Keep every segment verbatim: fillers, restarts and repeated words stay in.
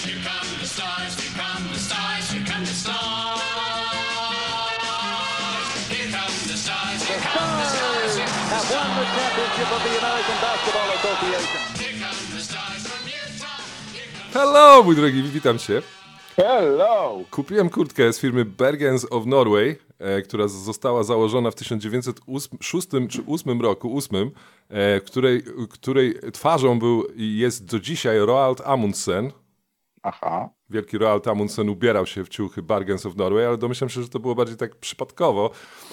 here come the stars, here come the stars, here come the stars. Here come the stars, here come the stars, here come the stars. Have won the championship of the American Basketball Association. Here come the stars from Utah. Here come Hello, mój drogi, witam cię. Hello! Kupiłem kurtkę z firmy Bergens of Norway, e, która została założona w tysiąc dziewięćset szóstym czy ósmym roku, ósmym, e, której, której twarzą był i jest do dzisiaj Roald Amundsen. Aha. Wielki Roald Amundsen ubierał się w ciuchy Bergens of Norway, ale domyślam się, że to było bardziej tak przypadkowo.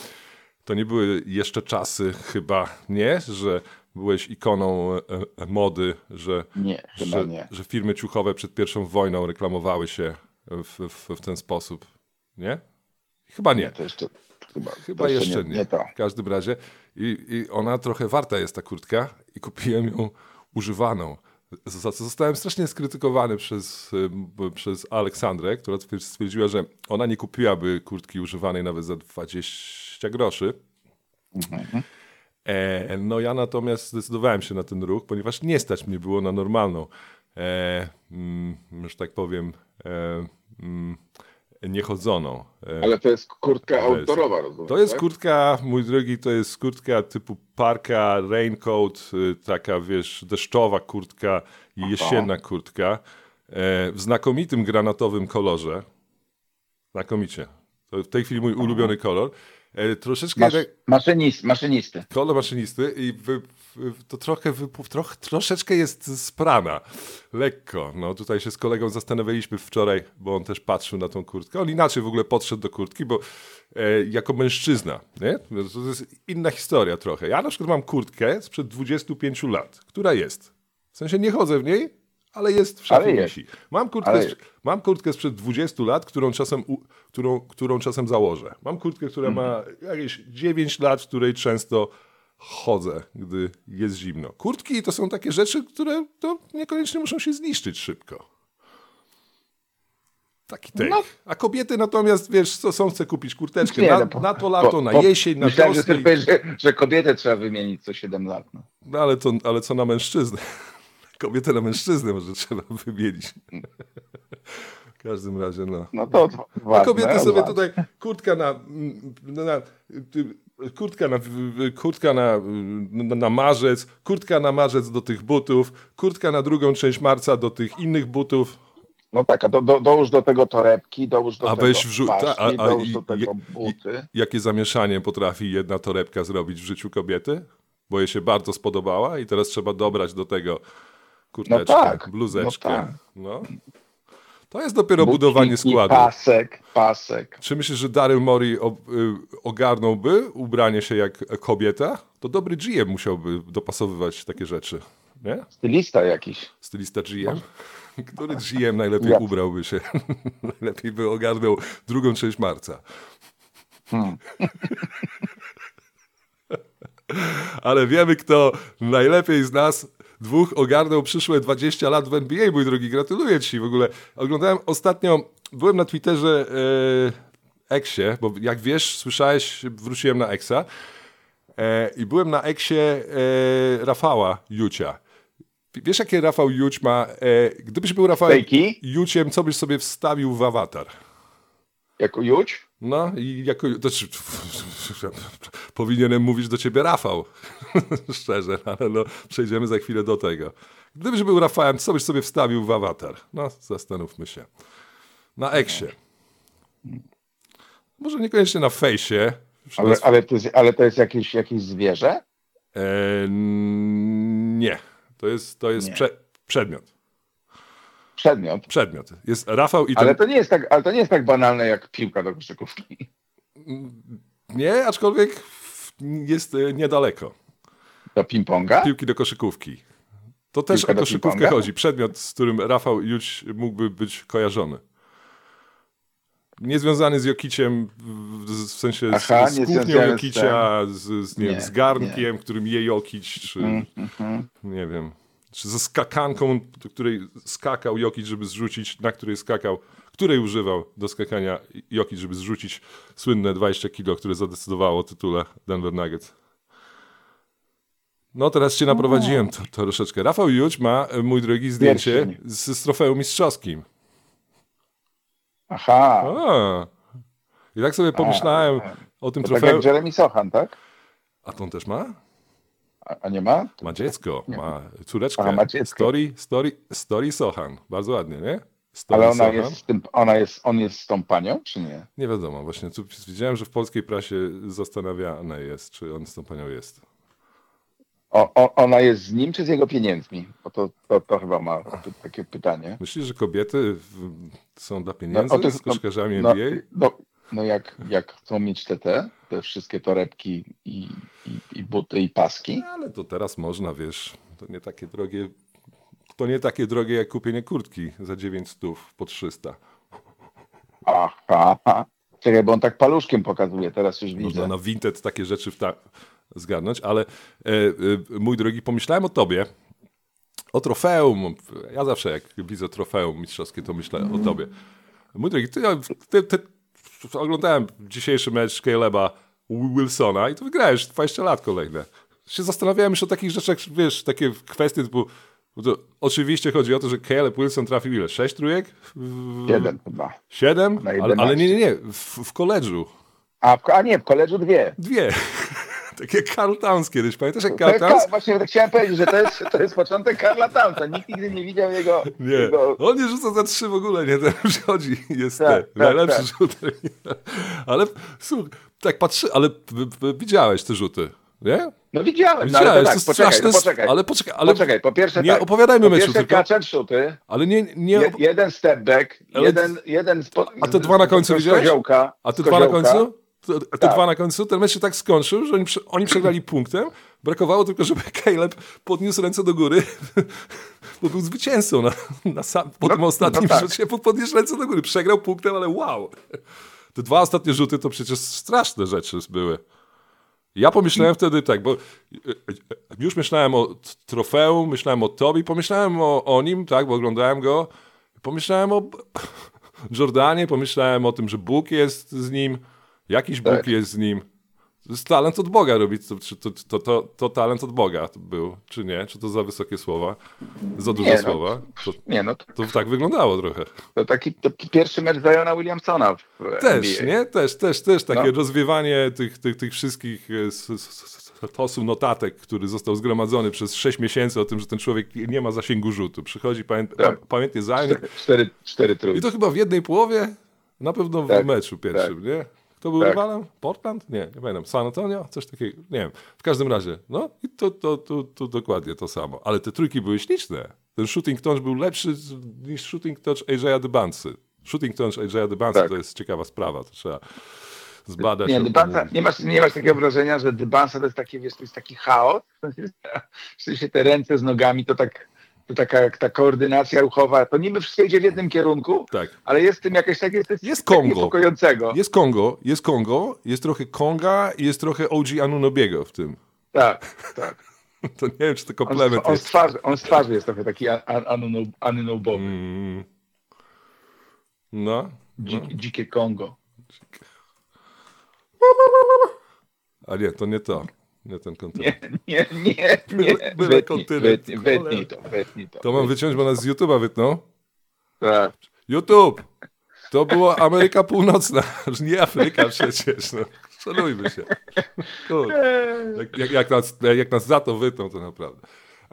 To nie były jeszcze czasy chyba, nie? Że byłeś ikoną e, e, mody, że, Nie, chyba że, nie. że firmy ciuchowe przed pierwszą wojną reklamowały się w, w, w ten sposób, nie? Chyba nie. To jeszcze, chyba Chyba to jeszcze nie. nie. Nie to. W każdym razie. I, I ona trochę warta jest, ta kurtka. I kupiłem ją używaną. Za co zostałem strasznie skrytykowany przez, y, przez Aleksandrę, która stwierdziła, że ona nie kupiłaby kurtki używanej nawet za dwadzieścia groszy. Mhm. E, no ja natomiast zdecydowałem się na ten ruch, ponieważ nie stać mnie było na normalną, e, mm, że tak powiem, e, mm, niechodzoną. E, Ale to jest kurtka to jest- outdoorowa, rozumiem, To jest tak? kurtka, mój drogi, to jest kurtka typu parka, raincoat, y, taka wiesz, deszczowa kurtka i jesienna kurtka e, w znakomitym granatowym kolorze. Znakomicie. To w tej chwili mój ulubiony kolor. E, troszeczkę Masz, jednak- maszynist, maszynisty. kolor maszynisty i wy, wy, to trochę wypływ, troch, troszeczkę jest sprana. Lekko. No tutaj się z kolegą zastanawialiśmy wczoraj, bo on też patrzył na tą kurtkę. On inaczej w ogóle podszedł do kurtki, bo e, jako mężczyzna, nie? To jest inna historia trochę. Ja na przykład mam kurtkę sprzed dwudziestu pięciu lat, która jest. W sensie nie chodzę w niej, ale jest w szafie Ale jest. wisi. Mam kurtkę, Ale sp- mam kurtkę sprzed dwudziestu lat, którą czasem, u, którą, którą czasem założę. Mam kurtkę, która ma jakieś dziewięć lat, w której często chodzę, gdy jest zimno. Kurtki to są takie rzeczy, które to niekoniecznie muszą się zniszczyć szybko. Taki tek. No. A kobiety natomiast, wiesz, co są, chce kupić kurteczkę Nie, na, no, po- na to lato, po- na po- jesień, na Myślałem, że, wiosnę. sobie powiesz, że, że kobietę trzeba wymienić co siedem lat. No. No ale, to, ale co na mężczyznę? Kobietę na mężczyznę może trzeba wymienić. W każdym razie, no. No to A ważne, kobiety sobie ważne. tutaj kurtka na, na, na kurtka na kurtka na, na, na marzec, kurtka na marzec do tych butów, kurtka na drugą część marca do tych innych butów. No tak, a do, do, dołóż do tego torebki, dołóż do A tego weź wrzu- paszki, ta- a- a dołóż i- do tego i- buty. Jakie zamieszanie potrafi jedna torebka zrobić w życiu kobiety? Bo jej się bardzo spodobała i teraz trzeba dobrać do tego kurteczkę, No tak, bluzeczkę. no tak. No. To jest dopiero Buciki, budowanie składu. Pasek, pasek. Czy myślisz, że Daryl Morey o, y, ogarnąłby ubranie się jak kobieta? To dobry G M musiałby dopasowywać takie rzeczy, nie? Stylista jakiś. Stylista G M? Który G M najlepiej Ja. ubrałby się? Najlepiej by ogarnął drugą część marca. Hmm. Ale wiemy, kto najlepiej z nas dwóch ogarnął przyszłe dwadzieścia lat w N B A, mój drogi. Gratuluję ci w ogóle. Oglądałem ostatnio, byłem na Twitterze e, Eksie, bo jak wiesz, słyszałeś, wróciłem na Eksa e, i byłem na Eksie e, Rafała Jucia. Wiesz, jakie Rafał Juć ma, e, gdybyś był Rafałem Fejki? Juciem, co byś sobie wstawił w awatar? Jako Juć? No i jako, to, czy, powinienem mówić do ciebie Rafał, szczerze, ale no, przejdziemy za chwilę do tego. Gdybyś był Rafałem, co byś sobie wstawił w awatar? No, zastanówmy się. Na Eksie. Może niekoniecznie na fejsie. Ale, ale, to, jest, ale to jest jakieś, jakieś zwierzę? E, nie, to jest, to jest Nie. prze, przedmiot. Przedmiot. Przedmiot. Jest Rafał i ten... Ale to, nie jest tak, ale to nie jest tak banalne jak piłka do koszykówki. Nie, aczkolwiek jest e, niedaleko. Do ping-ponga? Piłki do koszykówki. To też Piłka o do koszykówkę ping-ponga? chodzi. Przedmiot, z którym Rafał Juć mógłby być kojarzony. Niezwiązany z Jokiciem, w, w sensie Aha, z, z nie kuchnią związany z Jokicia, z, z, nie Nie, wiem, z garnkiem, którym je Jokic, czy Mm, mhm. nie wiem, czy ze skakanką, do której skakał Jokic, żeby zrzucić, na której skakał, której używał do skakania Jokic, żeby zrzucić słynne dwadzieścia kilo, które zadecydowało o tytule Denver Nuggets. No teraz cię naprowadziłem to, to troszeczkę. Rafał Juć ma, mój drogi, zdjęcie Pierścień. z, z trofeum mistrzowskim. Aha. A. I tak sobie pomyślałem A, o tym to tak trofeum. jak Jeremy Sochan, tak? A to on też ma? A, a nie ma? Ma dziecko, ma córeczkę. Aha, ma dziecko. Story, story, story Sochan. Bardzo ładnie, nie? Story Ale ona Sochan. jest, z tym, ona jest, on jest z tą panią, czy nie? Nie wiadomo, właśnie tu widziałem, że w polskiej prasie zastanawiane jest, czy on z tą panią jest. O, o, ona jest z nim, czy z jego pieniędzmi? Bo to, to, to chyba ma p- takie pytanie. Myślisz, że kobiety w, są dla pieniędzy o tych- z koszykarzami no, N B A? no, no jak, jak chcą mieć te, te, te wszystkie torebki i, i, i buty i paski, Ale to teraz można, wiesz, to nie takie drogie, to nie takie drogie jak kupienie kurtki za dziewięćset po trzysta. aha, czekaj, bo on tak paluszkiem pokazuje, teraz już Można widzę. na Vinted takie rzeczy wta- zgarnąć, ale e, e, mój drogi, pomyślałem o tobie, o trofeum. Ja zawsze jak widzę trofeum mistrzowskie, to myślę o tobie. Mój drogi, ty, ty, ty, ty oglądałem dzisiejszy mecz Caleba Wilsona i to wygrałeś dwadzieścia lat kolejne. Się zastanawiałem już o takich rzeczach, wiesz, takie kwestie typu, bo to oczywiście chodzi o to, że Caleb Wilson trafił ile? Sześć trójek? W- Jeden chyba. Siedem? Na Ale, jedenaście. ale nie, nie, nie, w, w koledżu. A, w, a nie, w koledżu dwie. Dwie. Takie Karl Towns kiedyś, pamiętasz jak To Karl jest, Towns? Ka- właśnie tak chciałem powiedzieć, że to jest, to jest początek Karla Townsa. Nikt nigdy nie widział jego... Nie, jego... on nie rzuca za trzy w ogóle, nie, ten przychodzi, jest Tak, te, tak, najlepszy tak. rzuter. Ale słuchaj, tak patrzy, ale w- w- widziałeś te rzuty, nie? No widziałem, no, Widziałeś, ale to to tak, jest poczekaj, straszne, no, poczekaj. ale poczekaj, ale Poczekaj, po pierwsze nie tak, opowiadajmy po meczu pierwsze tylko, catch and shooty, ale nie, nie je, jeden step back, Ale- jeden, jeden spo, A te dwa na końcu z widziałeś? koziołka, A te z dwa na koziołka. końcu? Te, te Tak. dwa na końcu? Ten mecz się tak skończył, że oni, prze- oni przegrali punktem. Brakowało tylko, żeby Caleb podniósł ręce do góry, bo był zwycięzcą na, na sam, po No, tym ostatnim no tak. rzucie. Podniósł ręce do góry. Przegrał punktem, ale wow. Te dwa ostatnie rzuty to przecież straszne rzeczy były. Ja pomyślałem wtedy tak, bo e, e, już myślałem o t- trofeum, myślałem o tobie, pomyślałem o, o nim, tak, bo oglądałem go. Pomyślałem o Jordanie, pomyślałem o tym, że Bóg jest z nim, jakiś Bóg Tak. jest z nim. To jest talent od Boga robić. To, czy to, to, to, to talent od Boga był, czy nie? Czy to za wysokie słowa? Za duże Nie, no. słowa? To, Nie no, to, to tak wyglądało trochę. to taki to pierwszy mecz Ziona Williamsona w Też, N B A. nie? Też, też, też takie No. rozwiewanie tych, tych, tych wszystkich e, s- s- s- tosu notatek, który został zgromadzony przez sześć miesięcy o tym, że ten człowiek nie ma zasięgu rzutu. Przychodzi pamię- Tak. pa- pamiętnie Zion Cztery, cztery, cztery i trójki. to chyba w jednej połowie, na pewno w Tak, meczu pierwszym, nie? Kto był Tak. rywalem? Portland? Nie, nie pamiętam. San Antonio? Coś takiego, nie wiem. W każdym razie, no i to, to, to, to dokładnie to samo. Ale te trójki były śliczne. Ten shooting touch był lepszy z- niż shooting touch Adriana Debansy. Shooting touch Adriana Debansy Tak. to jest ciekawa sprawa, to trzeba zbadać. Nie, o tym Dybansa, mówić. nie, masz, nie masz takiego wrażenia, że Dybansa to jest taki, wiesz, to jest taki chaos? W sensie te ręce z nogami to tak, to taka ta koordynacja ruchowa, to niby wszystko idzie w jednym kierunku, Tak. ale jest w tym jakieś takie coś Jest tak Kongo. niepokojącego. Jest Kongo, jest Kongo, jest trochę Konga i jest trochę O G Anunobiego w tym. Tak, tak. To nie wiem, czy to On, komplement on, z jest. twarzy, on z twarzy jest trochę taki anunobowy. Mm. No. Dzik, dzikie Kongo. A nie, to nie to. Nie ten kontynent. Nie, nie, nie, nie. Byle- byle Wytnij, kontynent, wytnij, cholera. wytnij to, wytnij to. To mam wyciąć, bo nas z YouTube'a wytną. Tak. YouTube! To była Ameryka Północna, nie Afryka przecież. No. Szanujmy się. Kurde. Jak, jak, jak, nas, jak nas za to wytną, to naprawdę.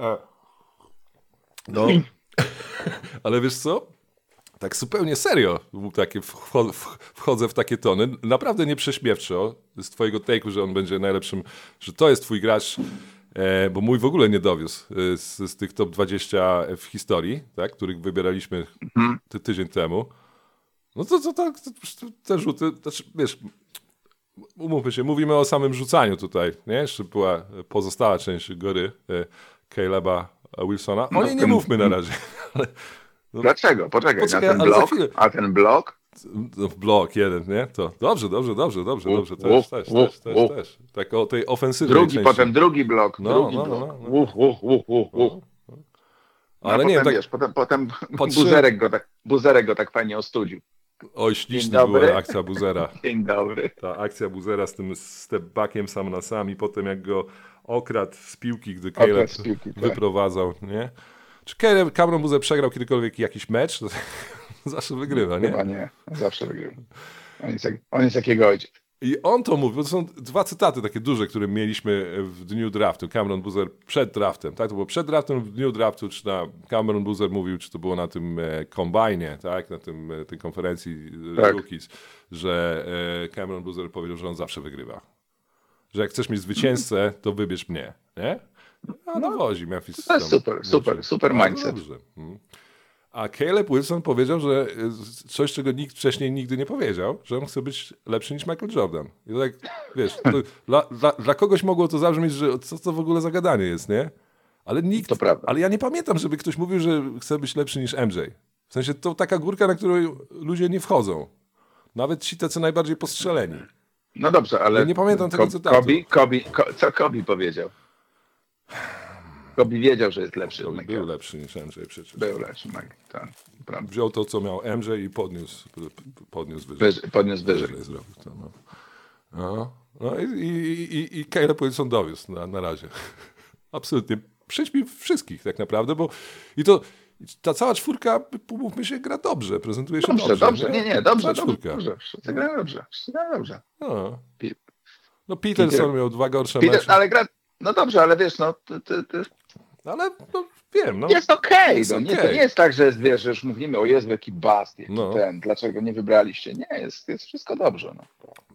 No. Ale wiesz co? Tak zupełnie serio takie wcho- wchodzę w takie tony. Naprawdę nie prześmiewczo z twojego take'u, że on będzie najlepszym, że to jest twój gracz, e, bo mój w ogóle nie dowiózł e, z, z tych top dwudziestu w historii, tak, których wybieraliśmy ty, tydzień temu. No to, to, to, to te rzuty, znaczy, wiesz, umówmy się, mówimy o samym rzucaniu tutaj, nie? Jeszcze była pozostała część gory e, Caleba Wilsona. O niej nie ten- mówmy na razie. Ale, Dlaczego? Poczekaj, Poczekaj, a ten ale za blok, chwilę. a ten blok? no, blok jeden, nie? To dobrze, dobrze, dobrze, dobrze, Uf, dobrze. Też, uf, też, uf, też, też, uf. też. Tak o tej ofensywnej Drugi, części. potem drugi blok, No, drugi no, blok. no, no. Uf, uf, uf, uf, uf. Ale a nie, potem, tak, wiesz, potem, potem Patrzy- buzerek, go tak, buzerek go tak fajnie ostudził. oj, Dzień śliczna dobry. była akcja Buzera. Dzień dobry. Ta akcja Buzera z tym step-backiem sam na sam i potem jak go okradł z piłki, gdy Okradł Caleb z piłki, tak. wyprowadzał, nie? Czy Caleb, Cameron Boozer przegrał kiedykolwiek jakiś mecz? zawsze wygrywa, nie? Chyba nie, zawsze wygrywa. On jest, jak, on jest jak jego ojciec. I on to mówi, bo to są dwa cytaty takie duże, które mieliśmy w dniu draftu. Cameron Boozer przed draftem, tak? To było przed draftem, w dniu draftu, czy na Cameron Boozer mówił, czy to było na tym e, kombajnie, tak? Na tym, e, tej konferencji Tak. Rookies, że e, Cameron Boozer powiedział, że on zawsze wygrywa. Że jak chcesz mieć zwycięzcę, to wybierz mnie, nie? A dowozi Memphis. To jest tam, super, super, dobrze. super Bardzo mindset. dobrze. Mhm. A Caleb Wilson powiedział, że y, coś, czego nikt wcześniej nigdy nie powiedział, że on chce być lepszy niż Michael Jordan. I to tak, wiesz, to dla, dla, dla kogoś mogło to zabrzmieć, że co to w ogóle za gadanie jest, nie? Ale nikt, To prawda. ale ja nie pamiętam, żeby ktoś mówił, że chce być lepszy niż M J. W sensie to taka górka, na którą ludzie nie wchodzą. Nawet ci tacy najbardziej postrzeleni. No dobrze, ale Ja nie pamiętam tego Ko- cytatu. Kobe, Kobe, Ko- co Kobe powiedział? Kobe wiedział, że jest lepszy To od był Michaela. lepszy niż M J przecież. Był lepszy, Mike. Tak, prawda. Wziął to, co miał M J i podniósł, podniósł wyżej. Wyżej, podniósł wyżej. Wyżej zrobił to, no. No, no i, i, i, i Caleb Wilson dowiózł na, na razie. Absolutnie. Przyćmi wszystkich tak naprawdę, bo i to ta cała czwórka, pomówmy się, gra dobrze, prezentuje się Dobrze, dobrze. dobrze, nie, nie, dobrze, Ta dobrze, czwórka. dobrze. Wszyscy grają dobrze, wszyscy grają dobrze. No. Pi- no Peterson Peter- miał dwa gorsze Peter, mecze, ale gra, no dobrze, ale wiesz, no ty, ty, ty, ale no, wiem, no. jest okej, jest no, nie, okej. to nie jest tak, że jest, wiesz, że już mówimy, o Jezu, jaki bast, jaki No. ten, dlaczego nie wybraliście. Nie, jest, jest wszystko dobrze. No.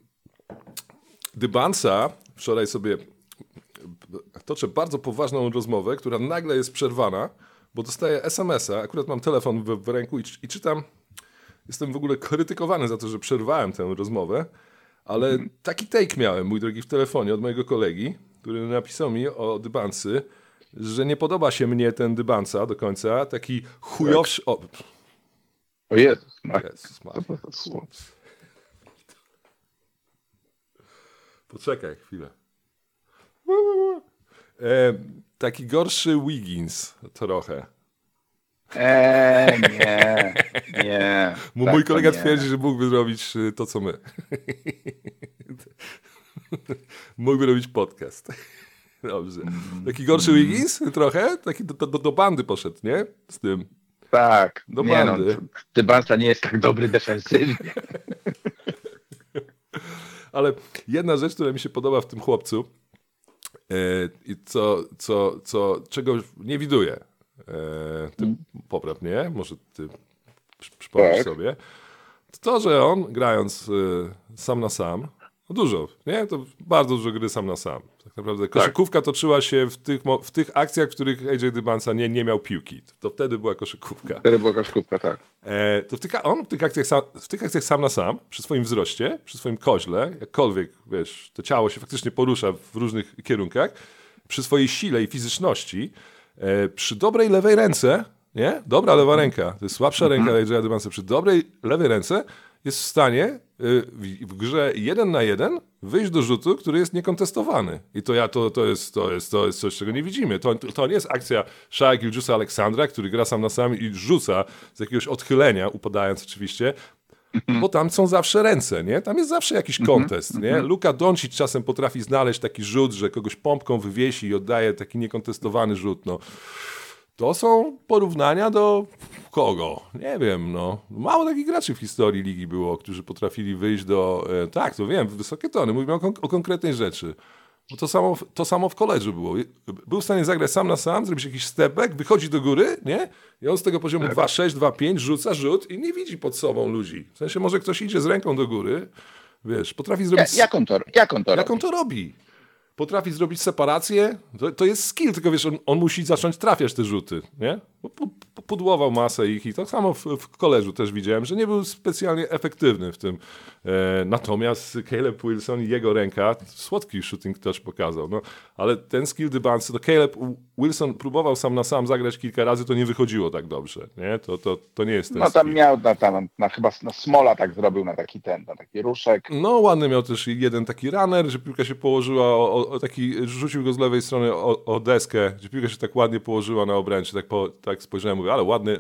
Dybansa wczoraj sobie toczę bardzo poważną rozmowę, która nagle jest przerwana, bo dostaję es em es a, akurat mam telefon w, w ręku i, i czytam, jestem w ogóle krytykowany za to, że przerwałem tę rozmowę, ale taki take miałem, mój drogi, w telefonie od mojego kolegi, który napisał mi o Dybansy, że nie podoba się mnie ten Dybansa do końca, taki chujowszy... O, O Jezus, Marek. Jezus Maria. Poczekaj chwilę. E, taki gorszy Wiggins trochę. Eee, nie, nie. Bo tak mój to kolega nie. twierdzi, że mógłby zrobić y, to, co my. Mógłby robić podcast. Dobrze. Taki gorszy Wiggins trochę? Taki do, do, do bandy poszedł, nie? Z tym. Tak, Do nie no, bandy. Dybansa nie jest tak dobry defensywnie. Ale jedna rzecz, która mi się podoba w tym chłopcu e, i co, co, co, czego nie widuję, e, ty Mm. popraw mnie, może ty przy- przypomnisz Tak. sobie, to to, że on grając e, sam na sam, no dużo, nie? To bardzo dużo gry sam na sam. Tak naprawdę koszykówka toczyła się w tych, mo- w tych akcjach, w których A J Dybansa nie, nie miał piłki. To wtedy była koszykówka. Wtedy była koszykówka, tak. E, to w tych, on w tych, akcjach sam, w tych akcjach sam na sam, przy swoim wzroście, przy swoim koźle, jakkolwiek, wiesz, to ciało się faktycznie porusza w różnych kierunkach, przy swojej sile i fizyczności, e, przy dobrej lewej ręce, nie? Dobra lewa ręka, to jest słabsza ręka A J Dybansa, przy dobrej lewej ręce jest w stanie y, w, w grze jeden na jeden wyjść do rzutu, który jest niekontestowany. I to ja to, to, jest, to, jest, to jest coś, czego nie widzimy. To, to nie jest akcja Shai Gilgeousa Aleksandra, który gra sam na sam i rzuca z jakiegoś odchylenia, upadając oczywiście, bo tam są zawsze ręce, nie? Tam jest zawsze jakiś kontest, nie? Luka Doncic czasem potrafi znaleźć taki rzut, że kogoś pompką wywiesi i oddaje taki niekontestowany rzut, no. To są porównania do kogo? Nie wiem, no. Mało takich graczy w historii ligi było, którzy potrafili wyjść do... E, tak, to wiem, wysokie tony. Mówimy o, kon- o konkretnej rzeczy. Bo to samo, w- to samo w koledżu było. Był w stanie zagrać sam na sam, zrobić jakiś step back, wychodzi do góry, nie? I on z tego poziomu dwa sześć, dwa pięć rzuca rzut i nie widzi pod sobą ludzi. W sensie może ktoś idzie z ręką do góry, wiesz, potrafi Ja, zrobić... jak on to, jak on to Jak robi? on to robi? Potrafi zrobić separację, to, to jest skill, tylko wiesz, on, on musi zacząć trafiać te rzuty, nie? Bo pu- pu- Pudłował masę ich i tak samo w, w koleżu też widziałem, że nie był specjalnie efektywny w tym. E, natomiast Caleb Wilson i jego ręka, słodki shooting touch pokazał, no, ale ten skill Dybansy, to Caleb Wilson próbował sam na sam zagrać kilka razy, to nie wychodziło tak dobrze, nie? To, to, to nie jest ten No tam skill. miał, na, tam, na, chyba na Smola tak zrobił, na taki ten, na taki ruszek. No ładny miał też jeden taki runner, że piłka się położyła, o, o, o taki, rzucił go z lewej strony o, o deskę, że piłka się tak ładnie położyła na obręczy, tak, po, tak spojrzałem, mówię, ale ładny,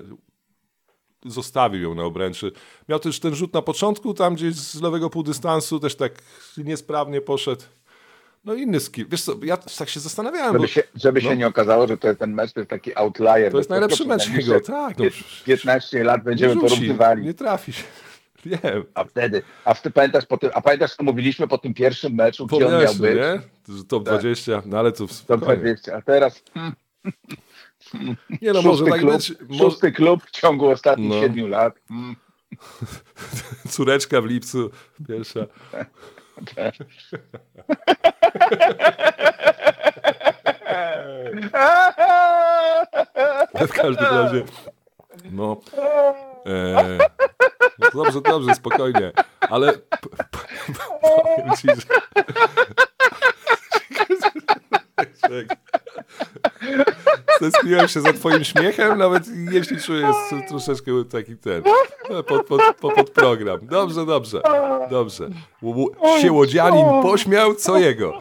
zostawił ją na obręczy. Miał też ten rzut na początku, tam gdzieś z lewego półdystansu, też tak niesprawnie poszedł. no inny skill. Wiesz co, ja tak się zastanawiałem. Żeby, Bo, się, żeby no, się nie okazało, że to jest ten mecz, to jest taki outlier. to jest najlepszy mecz jego, tak. No, piętnaście lat będziemy nie rzuci, porównywali. nie trafi się. Wiem. A wtedy, a ty pamiętasz, po tym, a pamiętasz, co mówiliśmy po tym pierwszym meczu, gdzie on miał być? Nie? Że top Tak. dwadzieścia, no ale to... To dwadzieścia, a teraz... Hmm, nie no, szósty może tak klub, być. Szósty klub w ciągu ostatnich No. siedmiu lat. Hmm. Córeczka w lipcu, pierwsza. W każdym razie, no, e, no dobrze, dobrze, spokojnie, ale p- p- powiem ci, że stęskniłem się za twoim śmiechem, nawet jeśli czuję jest troszeczkę taki ten, pod, pod, pod, pod program. Dobrze, dobrze, dobrze. Siełodzianin pośmiał, co jego.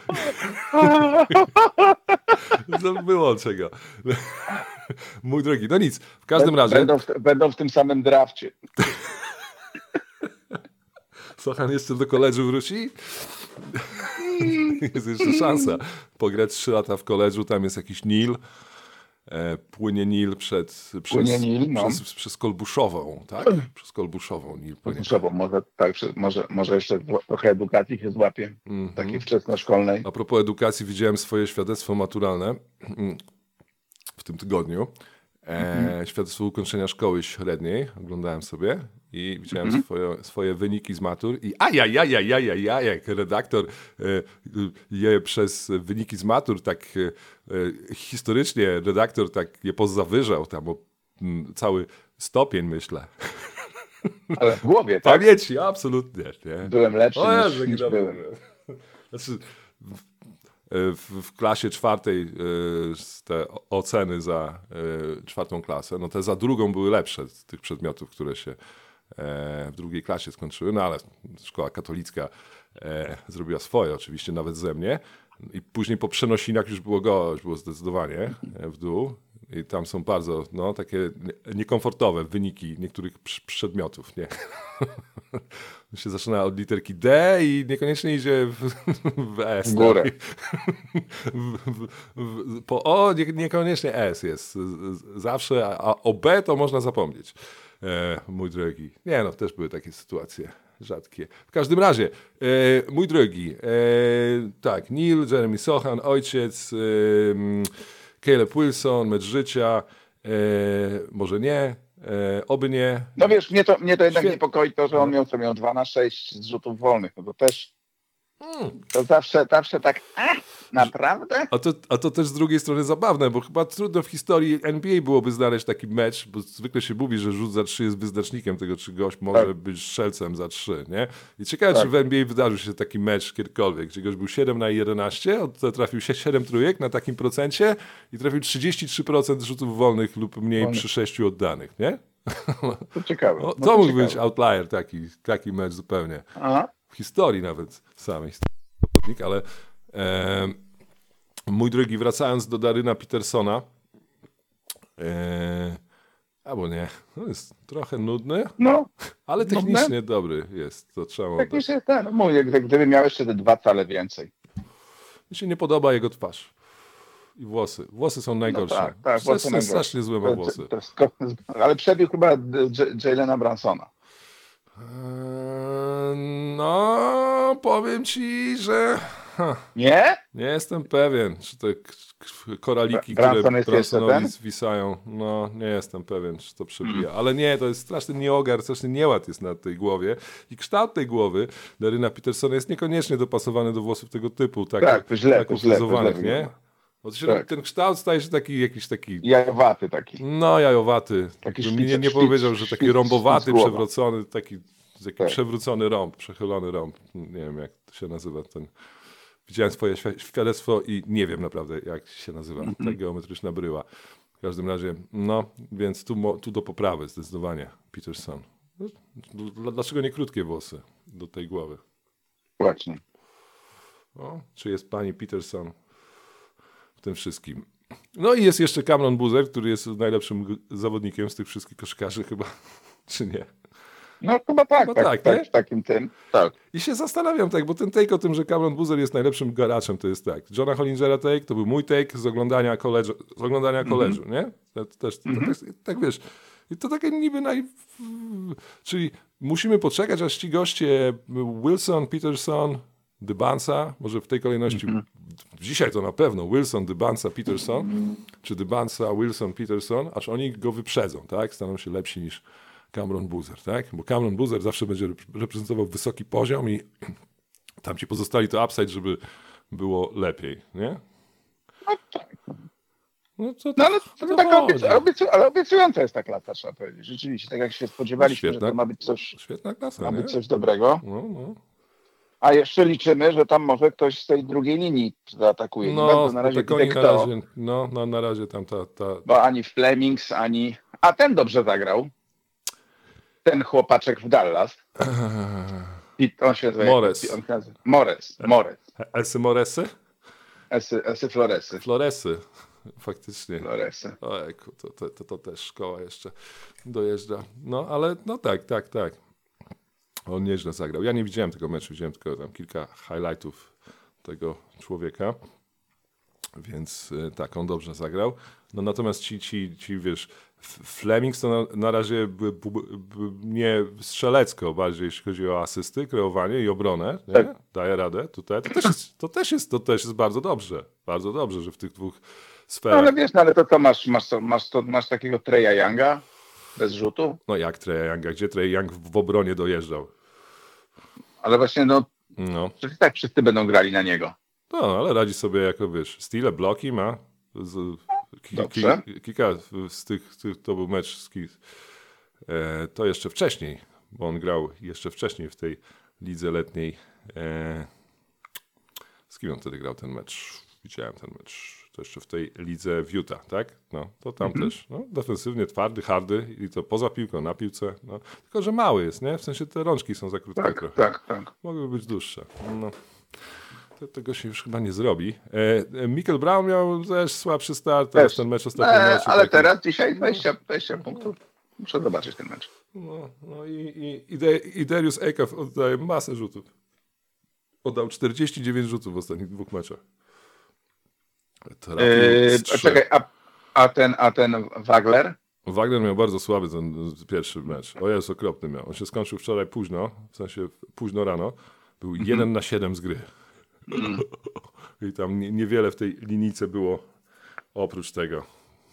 Wyłączę go. Mój drogi, no nic, w każdym razie... Będą w, będą w tym samym drafcie. Sochan jeszcze do koledżu wróci? Jest jeszcze szansa pograć trzy lata w koledżu, tam jest jakiś Nil, e, płynie Nil przed, Płynie przez, Nil, no. przez, przez Kolbuszową, tak? Przez Kolbuszową Nil płynie. Potrzebą, może, tak, może, może jeszcze trochę edukacji się złapie, Mm-hmm. takiej wczesnoszkolnej. A propos edukacji, widziałem swoje świadectwo maturalne w tym tygodniu. E, świadectwo ukończenia szkoły średniej, oglądałem sobie i widziałem mm-hmm. swoje, swoje wyniki z matur i ajajajajajajaj, jak redaktor e, je przez wyniki z matur, tak e, historycznie redaktor tak je pozawyżał tam o m, cały stopień, myślę. Ale w głowie, tak? Pamięci, absolutnie. Nie? Byłem lepszy O, niż, Jezu, niż dobry. byłem. Znaczy, w, w klasie czwartej y, te oceny za y, czwartą klasę, no te za drugą były lepsze z tych przedmiotów, które się e, w drugiej klasie skończyły, no ale szkoła katolicka e, zrobiła swoje oczywiście, nawet ze mnie. I później po przenosinach już było go, już było zdecydowanie e, w dół. I tam są bardzo, no, takie niekomfortowe wyniki niektórych przedmiotów, nie? się zaczyna od literki D i niekoniecznie idzie w, w S. W górę. W, w, w, po O nie, niekoniecznie S jest zawsze, a o B to można zapomnieć. E, mój drogi. Nie no, też były takie sytuacje rzadkie. W każdym razie, e, mój drogi, e, tak, Neil, Jeremy Sochan, ojciec, e, Caleb Wilson, mecz życia, e, może nie, e, oby nie. No wiesz, mnie to, mnie to jednak Świe- niepokoi to, że on miał, co miał dwa na sześć z rzutów wolnych, no to też to zawsze, zawsze tak, a, naprawdę? A to, a to też z drugiej strony zabawne, bo chyba trudno w historii N B A byłoby znaleźć taki mecz, bo zwykle się mówi, że rzut za trzy jest wyznacznikiem tego, czy gość może Tak. być strzelcem za trzy, nie? I ciekawe, Tak. czy w N B A wydarzył się taki mecz kiedykolwiek, gdzie gość był siedem na jedenaście, od- trafił się siedem trójek na takim procencie i trafił trzydzieści trzy procent rzutów wolnych lub mniej Wolnych. przy sześciu oddanych, nie? To ciekawe. O, no to mógł ciekawe. być outlier, taki, taki mecz zupełnie. Aha. W historii nawet samej, ale e, mój drogi, wracając do Daryna Petersona, e, albo nie, no jest trochę nudny, No, ale Nudny? technicznie dobry jest, to trzeba mu tak mi oddać. się ten, no mówię, gdy- gdybym miał jeszcze te dwa cale więcej. Mi się nie podoba jego twarz i włosy. Włosy są najgorsze. tak, tak, Strasznie- włosy najgorsze. strasznie złe ma To- włosy. to- to sko- Ale przebił chyba J- Jalena Bransona. Eee, no, powiem ci, że ha, Nie? nie jestem pewien, czy te k- k- koraliki, Branson które jest jeszcze Bransonowi ten? zwisają, no nie jestem pewien, czy to przebija. Ale nie, to jest straszny nieogar, straszny nieład jest na tej głowie i kształt tej głowy Daryna Petersona jest niekoniecznie dopasowany do włosów tego typu, tak, Tak, to źle, tak to źle, to źle ufryzowanych, nie? wygląda. Bo to się, Tak. ten kształt staje się taki jakiś taki, Jajowaty taki. no jajowaty. Taki Bym szpic- nie, nie szpic- powiedział, że taki szpic- rąbowaty, szpic głowa. przewrócony, taki, taki Tak. przewrócony rąb, przechylony rąb. Nie wiem, jak to się nazywa ten. Widziałem swoje świ- świadectwo i nie wiem naprawdę, jak się nazywa Mhm. ta geometryczna bryła. W każdym razie, no, więc tu, mo- tu do poprawy zdecydowanie Peterson. No, dl- Dlaczego nie krótkie włosy do tej głowy? Właśnie. O, czy jest pani Peterson w tym wszystkim? No i jest jeszcze Cameron Boozer, który jest najlepszym g- zawodnikiem z tych wszystkich koszykarzy chyba, czy nie? No chyba tak, Chyba tak, tak, tak, nie? w takim tym. Tak. I się zastanawiam tak, bo ten take o tym, że Cameron Boozer jest najlepszym garaczem, to jest tak. Johna Hollingera take, to był mój take z oglądania koledżu, z oglądania koledżu, nie? To, to też, to, tak, tak wiesz, i to takie niby naj... Czyli musimy poczekać, aż ci goście Wilson, Peterson, Dybansa, może w tej kolejności, dzisiaj to na pewno Wilson, Dybansa, Peterson, czy Dybansa, Wilson, Peterson, aż oni go wyprzedzą, tak? Staną się lepsi niż Cameron Boozer, tak? Bo Cameron Boozer zawsze będzie reprezentował wysoki poziom i tam ci pozostali to upside, żeby było lepiej, nie? No tak. No, to, No ale to, to taka chodzi. obiecu, obiecu, ale obiecująca jest ta klasa, trzeba powiedzieć. Rzeczywiście, tak jak się spodziewaliśmy, Świetna- że to ma być coś, Świetna klasa, ma nie? być coś dobrego. No, no. A jeszcze liczymy, że tam może ktoś z tej drugiej linii zaatakuje. Nie No, bardzo na razie tak oni widzę na kto, razie, no, no, na razie tam ta, ta... bo ani Flemings, ani... A ten dobrze zagrał. Ten chłopaczek w Dallas. I on się nazywa... Mores. On się nazywa, Mores. Mores. Esy Moresy? Esy, Esy Floresy. Floresy, faktycznie. Floresy. Ojku, to, to, to, to też szkoła jeszcze dojeżdża. No, ale no tak, tak, tak. On nieźle zagrał. Ja nie widziałem tego meczu, widziałem tylko tam kilka highlightów tego człowieka. Więc y, tak, on dobrze zagrał. No natomiast ci, ci, ci wiesz, F- Flemings to na, na razie by, by, by, nie strzelecko bardziej, jeśli chodzi o asysty, kreowanie i obronę, nie? Daje radę tutaj. To też, jest, to, też jest, to też jest bardzo dobrze. Bardzo dobrze, że w tych dwóch No sferach. ale wiesz, no, ale to, to masz, masz, to, masz, to, masz takiego Treya Younga bez rzutu. No jak Trae Younga, gdzie Trae Young w, w obronie dojeżdżał? Ale właśnie, no, No. przecież tak wszyscy będą grali na niego. No, ale radzi sobie jako, wiesz, stile, bloki ma. Z, ki, Dobrze. ki, kilka z tych, tych, to był mecz z ki, e, to jeszcze wcześniej, bo on grał jeszcze wcześniej w tej lidze letniej. E, z kim on wtedy grał ten mecz? Widziałem ten mecz. To jeszcze w tej lidze w Utah, tak? No, to tam Mhm. też. No, defensywnie twardy, hardy i to poza piłką, na piłce. No. Tylko, że mały jest, nie? W sensie te rączki są za krótkie Tak, trochę. tak, tak. Mogłyby być dłuższe. No. To, tego się już chyba nie zrobi. E, e, Michael Brown miał też słabszy start, teraz Też. ten mecz ostatni E, mecz. ale taki, teraz dzisiaj dwadzieścia, dwadzieścia punktów. Muszę zobaczyć ten mecz. No, no i, i, i, De, i Darius Ekaw oddaje masę rzutów. Oddał czterdzieści dziewięć rzutów w ostatnich dwóch meczach. Trafił Yy, z trzech. czekaj, a, a ten, a ten Wagler? Wagner miał bardzo słaby ten pierwszy mecz. O jest okropny miał. On się skończył wczoraj późno, w sensie późno rano. Był jeden na siedem z gry. I tam nie, niewiele w tej linijce było oprócz tego.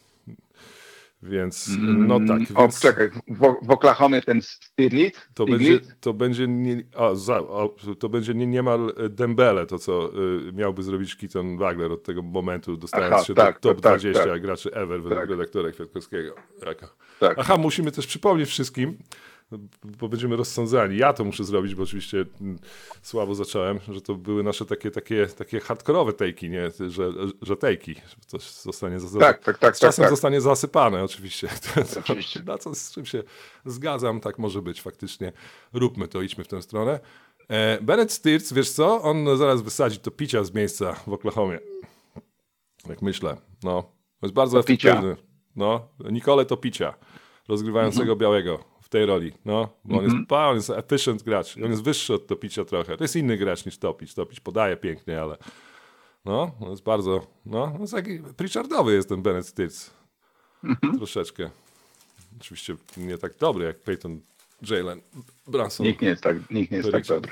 Więc no tak. O, Więc czekaj, w, w Oklahomie ten Stirlit? to będzie, to będzie, nie, a, za, a, to będzie nie, niemal Dembele, to co y, miałby zrobić Keaton Wagner od tego momentu, dostając Aha, się tak, do top tak, dwadzieścia tak. graczy ever według Tak. redaktora Kwiatkowskiego. Jaka. Tak. Aha, musimy też przypomnieć wszystkim, bo będziemy rozsądzani. Ja to muszę zrobić, bo oczywiście mm, słabo zacząłem, że to były nasze takie, takie, takie hardkorowe tejki, nie? Że, że tejki. To zostanie za, Tak, tak, tak, z czasem tak, tak. zostanie zasypane oczywiście. To, to, Oczywiście. Na co, z czym się zgadzam, tak może być faktycznie. Róbmy to, idźmy w tę stronę. E, Bennett Stirz, wiesz co? On zaraz wysadzi to picia z miejsca w Oklahomie. Jak myślę. No. To jest bardzo To picia. efektywny. No. Nicole to picia. Rozgrywającego białego w tej roli. No. Bo on jest, pa, on jest efficient gracz. On jest wyższy od Topicia trochę. To jest inny gracz niż Topic. Topic podaje pięknie, ale no, on jest bardzo, no, on jest taki Pritchardowy jest ten Bennett Stirz. Troszeczkę. Oczywiście nie tak dobry jak Peyton Jalen Brunson. Nikt nie jest tak, nikt nie jest tak Richard. dobry.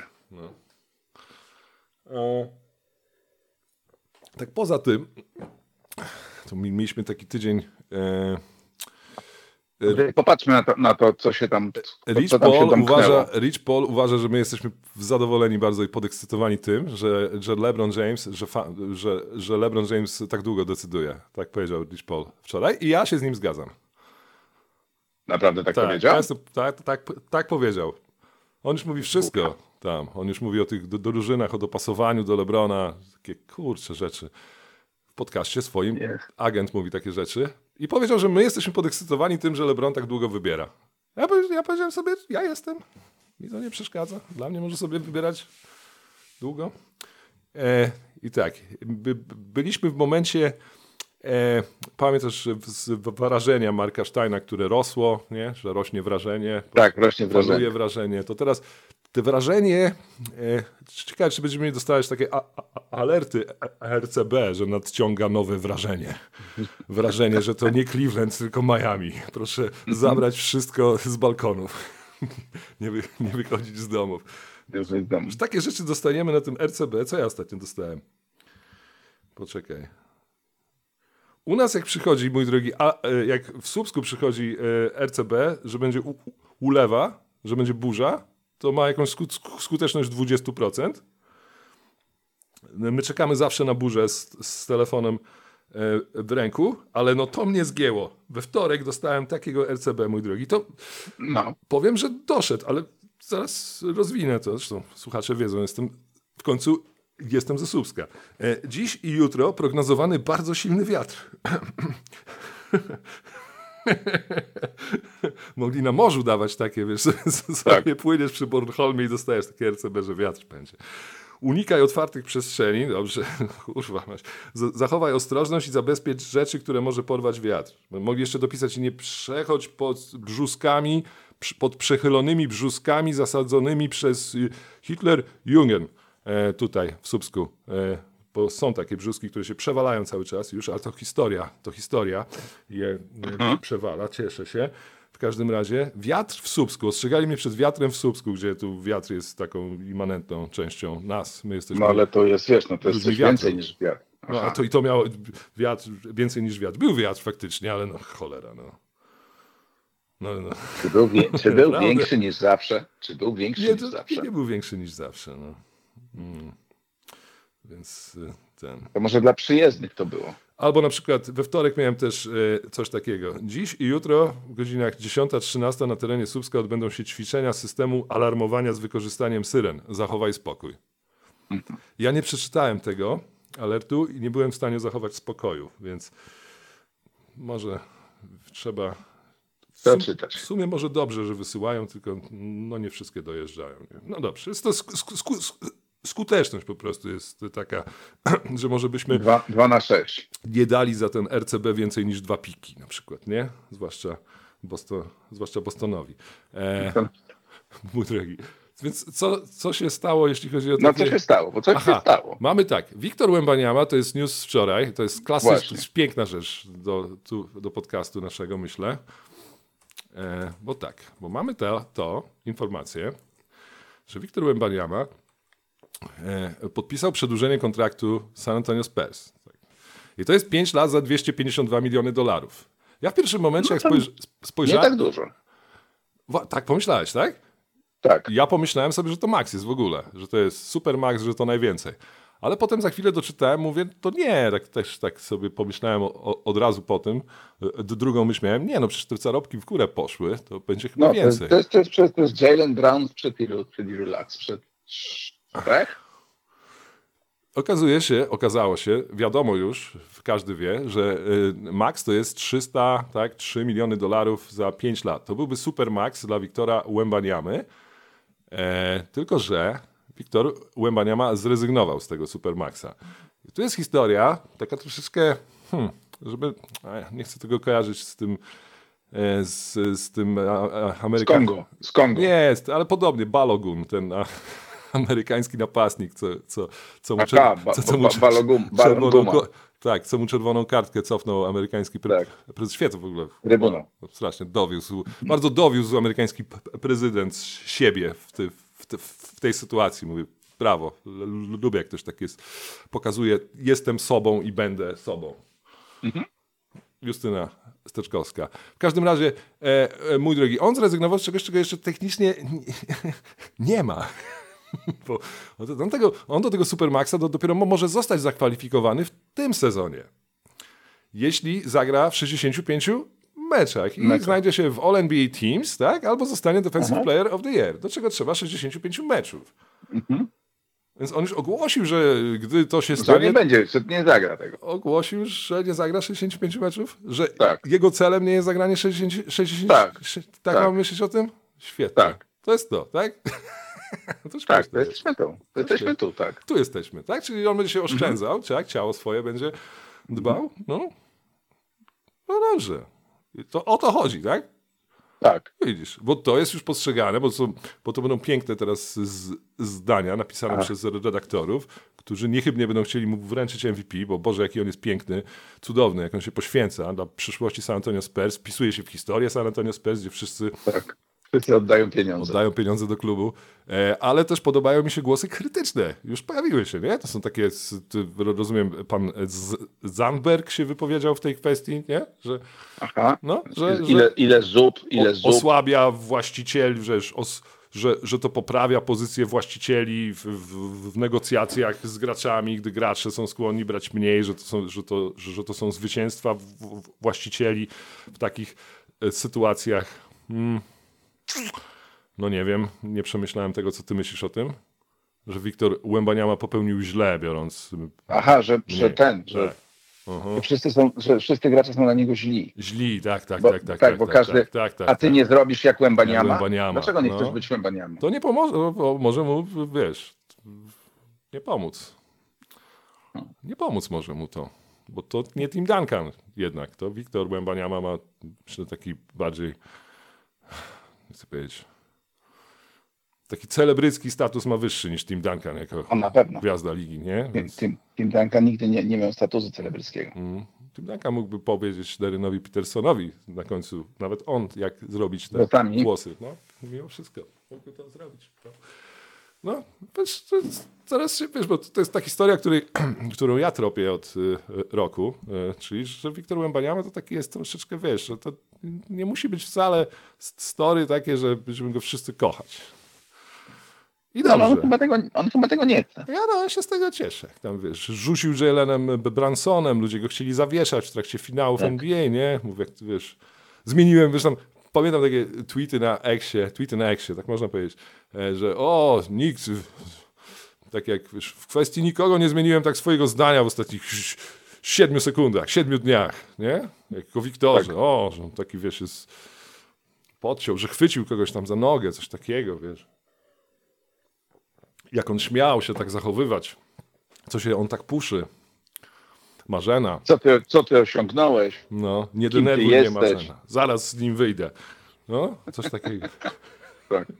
E, tak poza tym, to mi- mieliśmy taki tydzień. E, Popatrzmy na to, na to co się tam, co, Rich, co tam się Paul domknęło. uważa, Rich Paul uważa, że my jesteśmy zadowoleni bardzo i podekscytowani tym, że, że LeBron James, że, fa, że, że LeBron James tak długo decyduje. Tak powiedział Rich Paul wczoraj i ja się z nim zgadzam. Naprawdę tak, Tak, powiedział? ja jestem, tak, tak, tak powiedział. On już mówi wszystko tam. On już mówi o tych do- drużynach, o dopasowaniu do LeBrona. Takie kurcze rzeczy. W podcaście swoim Jest. agent mówi takie rzeczy. I powiedział, że my jesteśmy podekscytowani tym, że LeBron tak długo wybiera. Ja, powie- ja powiedziałem sobie, ja jestem. Mi to nie przeszkadza. Dla mnie może sobie wybierać długo. E, I tak, by, byliśmy w momencie E, pamiętasz z wrażenia Marka Steina, które rosło, nie? Że rośnie wrażenie. Tak, rośnie wrażenie. Faluje wrażenie. To teraz te wrażenie, e, ciekawe, czy będziemy mieli dostawać takie a, a, alerty R C B, że nadciąga nowe wrażenie. Wrażenie, że to nie Cleveland, tylko Miami. Proszę zabrać wszystko z balkonów. nie, wy, nie wychodzić z domów. Że takie rzeczy dostaniemy na tym R C B. Co ja ostatnio dostałem? Poczekaj. U nas jak przychodzi, mój drogi, a, jak w Słupsku przychodzi R C B, że będzie u, ulewa, że będzie burza, to ma jakąś skuteczność dwadzieścia procent. My czekamy zawsze na burzę z, z telefonem w ręku, ale no to mnie zgięło. We wtorek dostałem takiego R C B, mój drogi. To no. Powiem, że doszedł, ale zaraz rozwinę to. Zresztą słuchacze wiedzą, jestem w końcu jestem ze Słupska. Dziś i jutro prognozowany bardzo silny wiatr. Mogli na morzu dawać takie, wiesz, sobie tak. Płyniesz przy Bornholmie i dostajesz takie R C B, że wiatr będzie. Unikaj otwartych przestrzeni, dobrze, kurwa masz. Zachowaj ostrożność i zabezpiecz rzeczy, które może porwać wiatr. Mogli jeszcze dopisać, nie przechodź pod brzuskami, pod przechylonymi brzuskami zasadzonymi przez Hitler-Jungen e, tutaj w Słupsku. E, bo są takie brzuski, które się przewalają cały czas już, ale to historia, to historia je mhm. przewala, cieszę się. W każdym razie wiatr w Słupsku. Ostrzegali mnie przed wiatrem w Słupsku, gdzie tu wiatr jest taką immanentną częścią nas. My jesteśmy. No ale to jest, wiesz, no to jest coś więcej niż wiatr. Aha. No a to i to miało wiatr, więcej niż wiatr. Był wiatr faktycznie, ale no cholera, no. no, no. Czy był, wie, czy był większy niż zawsze? Czy był większy nie, niż to, zawsze? Nie był większy niż zawsze, no. Mm. Więc ten. To może dla przyjezdnych to było. Albo na przykład we wtorek miałem też y, coś takiego. Dziś i jutro w godzinach dziesiąta trzynasta na terenie Słupska odbędą się ćwiczenia systemu alarmowania z wykorzystaniem syren. Zachowaj spokój. Mhm. Ja nie przeczytałem tego alertu i nie byłem w stanie zachować spokoju, więc może trzeba... W, sum, w sumie może dobrze, że wysyłają, tylko no nie wszystkie dojeżdżają. Nie? No dobrze, jest to sk- sk- sk- skuteczność po prostu jest taka, że może byśmy dwa, dwa na sześć nie dali za ten R C B więcej niż dwa piki na przykład, nie? Zwłaszcza, Boston, zwłaszcza Bostonowi. E, mój drogi. Więc co, co się stało, jeśli chodzi o takie... No co się stało, bo co Aha, się stało? Mamy tak, Wiktor Wembanyama, to jest news z wczoraj, to jest klasyczna, to jest piękna rzecz do, tu, do podcastu naszego, myślę. E, bo tak, bo mamy to, to informację, że Wiktor Wembanyama e, podpisał przedłużenie kontraktu San Antonio Spurs. I to jest pięć lat za dwieście pięćdziesiąt dwa miliony dolarów. Ja w pierwszym momencie, no jak spojrz, spojrzałem... Nie tak dużo. W, tak pomyślałeś, tak? Tak. Ja pomyślałem sobie, że to max jest w ogóle, że to jest super max, że to najwięcej. Ale potem za chwilę doczytałem, mówię, to nie, tak też tak sobie pomyślałem o, o, od razu po tym. Drugą myśl miałem, nie, no przecież te zarobki w górę poszły, to będzie chyba no, więcej. To jest, to jest, to jest, to jest Jalen Brown przed ilu, przed ilu lat? Przed trzech? Okazuje się, okazało się, wiadomo już, każdy wie, że max to jest trzysta, tak, trzy miliony dolarów za pięć lat. To byłby super max dla Wiktora Wembanyamy, e, tylko że Wiktor Wembanyama zrezygnował z tego Supermaxa. I tu jest historia, taka troszeczkę, hmm, żeby, nie chcę tego kojarzyć z tym, z, z tym Amerykanem. Z Kongo. Z Kongo. Nie, ale podobnie, Balogun, ten a, amerykański napastnik, co, co, co mu, Aka, ba, co, co mu ba, Balogum, czerwoną, tak, co mu czerwoną kartkę cofnął amerykański pre, tak. prezydent świata w ogóle. Trybunał. Strasznie dowiózł, bardzo dowiózł amerykański prezydent siebie w ty, W, te, w tej sytuacji. Mówię, brawo, lubię jak ktoś tak jest, pokazuje, jestem sobą i będę sobą. Mhm. Justyna Steczkowska. W każdym razie, e, e, mój drogi, on zrezygnował z czegoś, czego jeszcze technicznie nie, nie ma. Bo on, tego, on do tego Supermaxa do, dopiero może zostać zakwalifikowany w tym sezonie. Jeśli zagra w sześćdziesięciu pięciu meczach i Mecza. znajdzie się w All N B A Teams, tak? Albo zostanie Defensive Aha. Player of the Year, do czego trzeba sześćdziesięciu pięciu meczów. Mhm. Więc on już ogłosił, że gdy to się stanie... Że nie będzie, że nie zagra tego. Ogłosił, że nie zagra sześćdziesięciu pięciu meczów? Że tak. jego celem nie jest zagranie sześćdziesięciu... sześćdziesięciu tak, tak, tak mam myśleć o tym? Świetnie. Tak. To jest to, tak? To tak, to jesteśmy tu. To jesteśmy tu, tak. Tu jesteśmy, tak? Czyli on będzie się oszczędzał, mhm. czy jak ciało swoje będzie dbał? No. No dobrze. To o to chodzi, tak? Tak. Widzisz, bo to jest już postrzegane, bo, są, bo to będą piękne teraz z, zdania napisane Aha. przez redaktorów, którzy niechybnie będą chcieli mu wręczyć M V P, bo Boże, jaki on jest piękny, cudowny, jak on się poświęca dla przyszłości San Antonio Spurs, wpisuje się w historię San Antonio Spurs, gdzie wszyscy Tak. Wszyscy oddają pieniądze. oddają pieniądze do klubu, e, ale też podobają mi się głosy krytyczne. Już pojawiły się, nie? To są takie, s- ty, rozumiem, pan Z- Zandberg się wypowiedział w tej kwestii, nie? Że, Aha. no, że, że Ile, ile zup, ile o, zup. osłabia właścicieli, że, os, że, że to poprawia pozycję właścicieli w, w, w negocjacjach z graczami, gdy gracze są skłonni brać mniej, że to są, że to, że, że to są zwycięstwa w, w, właścicieli w takich e, sytuacjach. Hmm. No nie wiem, nie przemyślałem tego, co ty myślisz o tym, że Wiktor Wembanyama popełnił źle, biorąc... Aha, że, że Nie, ten, że, tak. Aha. że wszyscy są, że wszyscy gracze są na niego źli. Źli, tak, tak, Bo, tak, tak. tak, bo tak, każdy, tak, tak, tak, a ty tak. nie zrobisz jak Wembanyama? Jak Wembanyama, Dlaczego nie no. chcesz być Wembanyamą? To nie pomoże, bo może mu, wiesz, nie pomóc. Nie pomóc może mu to, bo to nie Tim Duncan jednak, to Wiktor Wembanyama ma myślę, taki bardziej, nie chcę powiedzieć, taki celebrycki status ma wyższy niż Tim Duncan jako On na pewno. gwiazda ligi, nie? Więc, Tim, Tim Duncan nigdy nie, nie miał statusu celebryckiego. mm, Tim Duncan mógłby powiedzieć Derynowi Petersonowi na końcu, nawet on, jak zrobić te Głosami. głosy. No, mimo wszystko mógłby to zrobić. No. No, wiesz, to jest, zaraz się, wiesz, bo to jest ta historia, której, którą ja tropię od y, roku, y, czyli, że Wiktor Wembanyama to taki jest troszeczkę, wiesz, że to nie musi być wcale story takie, że będziemy go wszyscy kochać. I No, ale dobrze. on, chyba tego, on chyba tego nie chce. Ja no, ja się z tego cieszę. Jak tam, wiesz, rzucił Jalenem Bransonem, ludzie go chcieli zawieszać w trakcie finałów Tak. N B A, nie? Mówię, jak, wiesz, zmieniłem, wiesz, tam, pamiętam takie tweety na Exie, tweety na Exie, tak można powiedzieć, e, że o, nikt, tak jak, wiesz, w kwestii nikogo nie zmieniłem tak swojego zdania w ostatnich ś- siedmiu sekundach, siedmiu dniach, nie? Jak o Wiktorze, Tak. o, że on taki, wiesz, jest, podciął, że chwycił kogoś tam za nogę, coś takiego, wiesz. Jak on śmiał się tak zachowywać, co się on tak puszy. Marzena, Co ty, co ty osiągnąłeś? no, nie Kim ty denerwuj mnie jesteś? Marzena. Zaraz z nim wyjdę. No, coś takiego. Tak.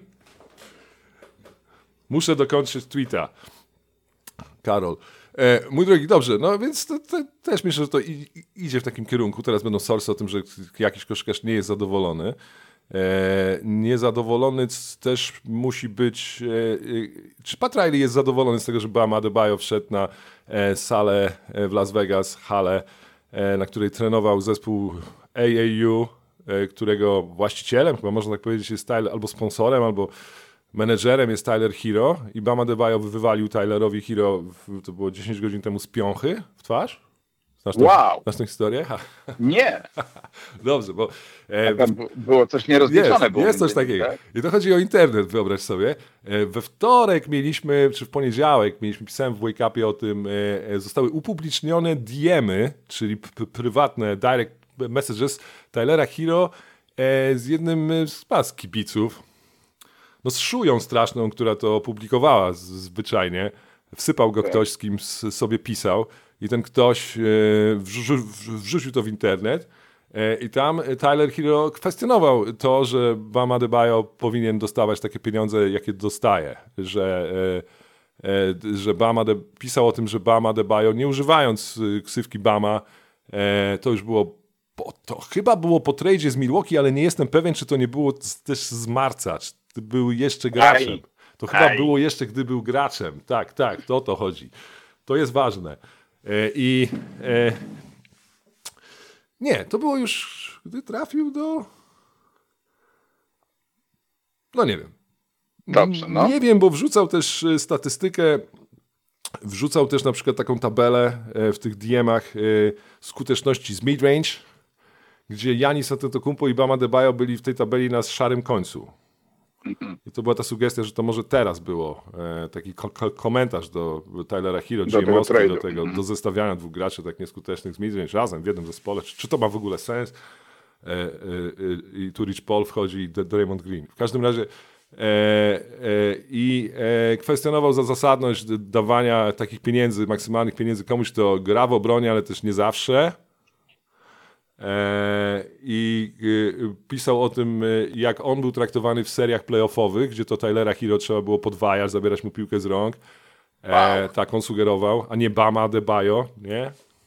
Muszę dokończyć tweeta. Karol. E, mój drogi, dobrze, no więc to, to, też myślę, że to i, i, idzie w takim kierunku. Teraz będą source o tym, że jakiś koszykarz nie jest zadowolony. E, niezadowolony c- też musi być... E, e, czy Pat Riley jest zadowolony z tego, że Bam Adebayo wszedł na e, salę e, w Las Vegas, halę, e, na której trenował zespół A A U, e, którego właścicielem, chyba można tak powiedzieć, jest Tyler, albo sponsorem, albo menedżerem jest Tyler Hero i Bam Adebayo wywalił Tylerowi Hero, w, to było dziesięć godzin temu, z piąchy w twarz? Znasz tą, Wow. znasz tą historię? Ha. Nie. Dobrze, bo e, Tam bu- było coś nierozliczone. jest, było jest coś między nimi, takiego. tak? I to chodzi o internet, wyobraź sobie. E, We wtorek mieliśmy, czy w poniedziałek mieliśmy, pisałem w Wake Upie o tym, e, e, zostały upublicznione D M-y, czyli p- p- prywatne direct messages Tylera Hero e, z jednym e, z pas kibiców. No z szują straszną, która to opublikowała z- zwyczajnie. Wsypał go ktoś, z kim s- sobie pisał i ten ktoś e, wrzu- wrzu- wrzucił to w internet. E, I tam Tyler Hero kwestionował to, że Bam Adebayo powinien dostawać takie pieniądze, jakie dostaje. Że, e, e, że Bam Ade- pisał o tym, że Bam Adebayo, nie używając y, ksywki Bama, e, to już było, po, to chyba było po tradzie z Milwaukee, ale nie jestem pewien, czy to nie było z, też z marca, czy był jeszcze graczem. Aj. To chyba Aj. było jeszcze, gdy był graczem. Tak, tak, to o to chodzi. To jest ważne. E, I... E, nie, to było już, gdy trafił do... No nie wiem. Dobrze, no. Nie wiem, bo wrzucał też e, statystykę, wrzucał też na przykład taką tabelę e, w tych D M-ach e, skuteczności z midrange, gdzie Giannis Antetokounmpo i Bam Adebayo byli w tej tabeli na szarym końcu. I to była ta sugestia, że to może teraz było e, taki ko- ko- komentarz do Tylera Hero, Do J. tego Mosley, do trade'u. tego, Mhm. do zestawiania dwóch graczy tak nieskutecznych z midrange razem w jednym zespole. Czy, czy to ma w ogóle sens? E, e, e, I tu Rich Paul wchodzi i D- Draymond Green. W każdym razie e, e, i e, kwestionował za zasadność d- dawania takich pieniędzy, maksymalnych pieniędzy komuś, kto gra w obronie, ale też nie zawsze. E, I y, pisał o tym, y, jak on był traktowany w seriach playoffowych, gdzie to Tylera Hero trzeba było podwajać, zabierać mu piłkę z rąk. E, Wow. Tak on sugerował, a nie Bama Adebayo, nie?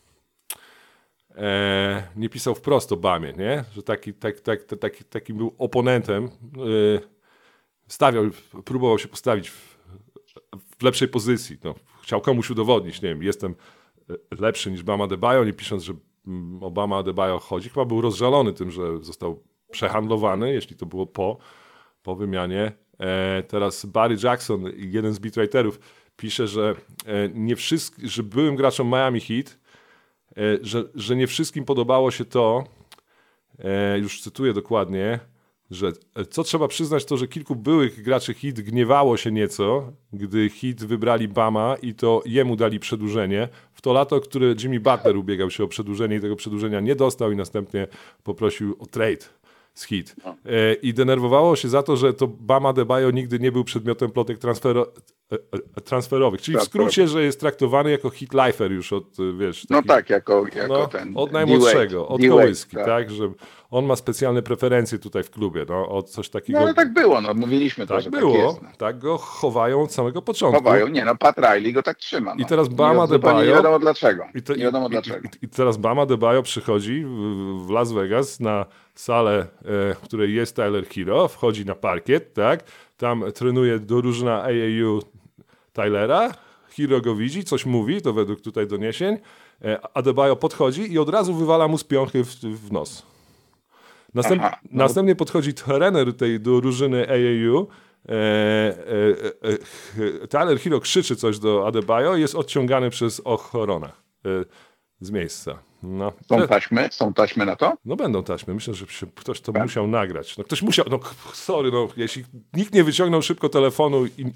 E, nie pisał wprost o Bamie, nie? Że taki, tak, tak, tak, taki, taki był oponentem. E, stawiał, próbował się postawić w, w lepszej pozycji. No, chciał komuś udowodnić, nie wiem, jestem lepszy niż Bama Adebayo, nie pisząc, że o Bama Adebayo chodzi. Chyba był rozżalony tym, że został przehandlowany, jeśli to było po, po wymianie. E, teraz Barry Jackson, jeden z beatwriterów, pisze, że e, nie wszystkim, że byłym graczom Miami Heat, e, że, że nie wszystkim podobało się to, e, już cytuję dokładnie, że e, co trzeba przyznać, to, że kilku byłych graczy Heat gniewało się nieco, gdy Heat wybrali Bama i to jemu dali przedłużenie. W to lato, które Jimmy Butler ubiegał się o przedłużenie i tego przedłużenia nie dostał i następnie poprosił o trade z Heat. E, I denerwowało się za to, że to Bama Adebayo nigdy nie był przedmiotem plotek transfero, e, e, transferowych. Czyli w skrócie, że jest traktowany jako Heat lifer już od, e, wiesz... No taki, tak, jako, jako no, ten... od najmłodszego, od D-Wade, kołyski, tak. tak, że on ma specjalne preferencje tutaj w klubie, no, od coś takiego... No ale tak było, no mówiliśmy to, tak że było, tak jest. No. tak go chowają od samego początku. Chowają, nie no, Pat Riley go tak trzyma. No. I teraz Bama I zupełnie Adebayo- Nie wiadomo dlaczego, I, to, nie wiadomo i, dlaczego. I, I teraz Bama Adebayo przychodzi w, w Las Vegas na salę, e, w której jest Tyler Hero, wchodzi na parkiet, tak, tam trenuje drużyna A A U Tylera, Hero go widzi, coś mówi, to według tutaj doniesień, e, Adebayo podchodzi i od razu wywala mu z piąchy w, w nos. Następ, Aha, no. Następnie podchodzi trener tej drużyny A A U, e, e, e, Tyler Hero krzyczy coś do Adebayo i jest odciągany przez ochronę e, z miejsca. No. Są taśmy? Są taśmy na to? No będą taśmy. Myślę, że się, ktoś to musiał nagrać. No ktoś musiał, no sorry, no jeśli nikt nie wyciągnął szybko telefonu i,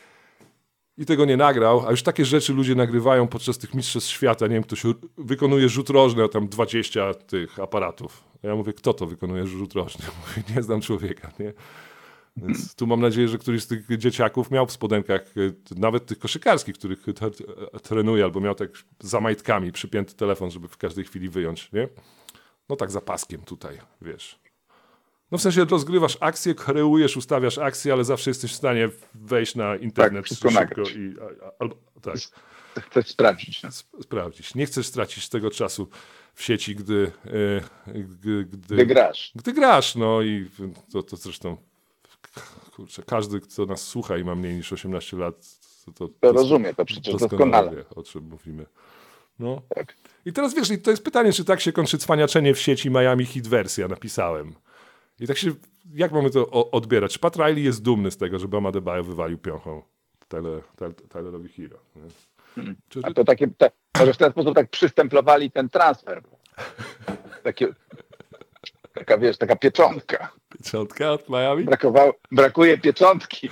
i tego nie nagrał, a już takie rzeczy ludzie nagrywają podczas tych mistrzostw świata, nie wiem, ktoś wykonuje rzut rożny, a tam dwadzieścia tych aparatów. Ja mówię, kto to wykonuje rzut rożny? Mówię, nie znam człowieka, nie? Więc tu mam nadzieję, że któryś z tych dzieciaków miał w spodenkach, nawet tych koszykarskich, których t- t- trenuje, albo miał tak za majtkami przypięty telefon, żeby w każdej chwili wyjąć, nie? No tak za paskiem tutaj, wiesz. No w sensie rozgrywasz akcję, kreujesz, ustawiasz akcję, ale zawsze jesteś w stanie wejść na internet wszystko szybko nagrać. i a, a, albo, tak, Chcesz sprawdzić. No. sp- sprawdzić. Nie chcesz stracić tego czasu w sieci, gdy, e, gdy, gdy, Gdy grasz. gdy grasz, no i to, to zresztą kurczę, każdy, kto nas słucha i ma mniej niż osiemnaście lat, to, to, To rozumie to przecież doskonale. wie, o czym mówimy. No. Tak. I teraz wiesz, i to jest pytanie, czy tak się kończy cwaniaczenie w sieci Miami Heat wersja, napisałem. I tak się, jak mamy to o, odbierać? Czy Pat Riley jest dumny z tego, że Bam Adebayo wywalił piąchą Tyler, Tyler, Tylerowi Hero? Nie? Czy, A to takie, te, może w ten sposób tak przystemplowali ten transfer. Takie, taka wiesz, taka pieczątka. pieczątka od Miami? Brakowało, brakuje pieczątki.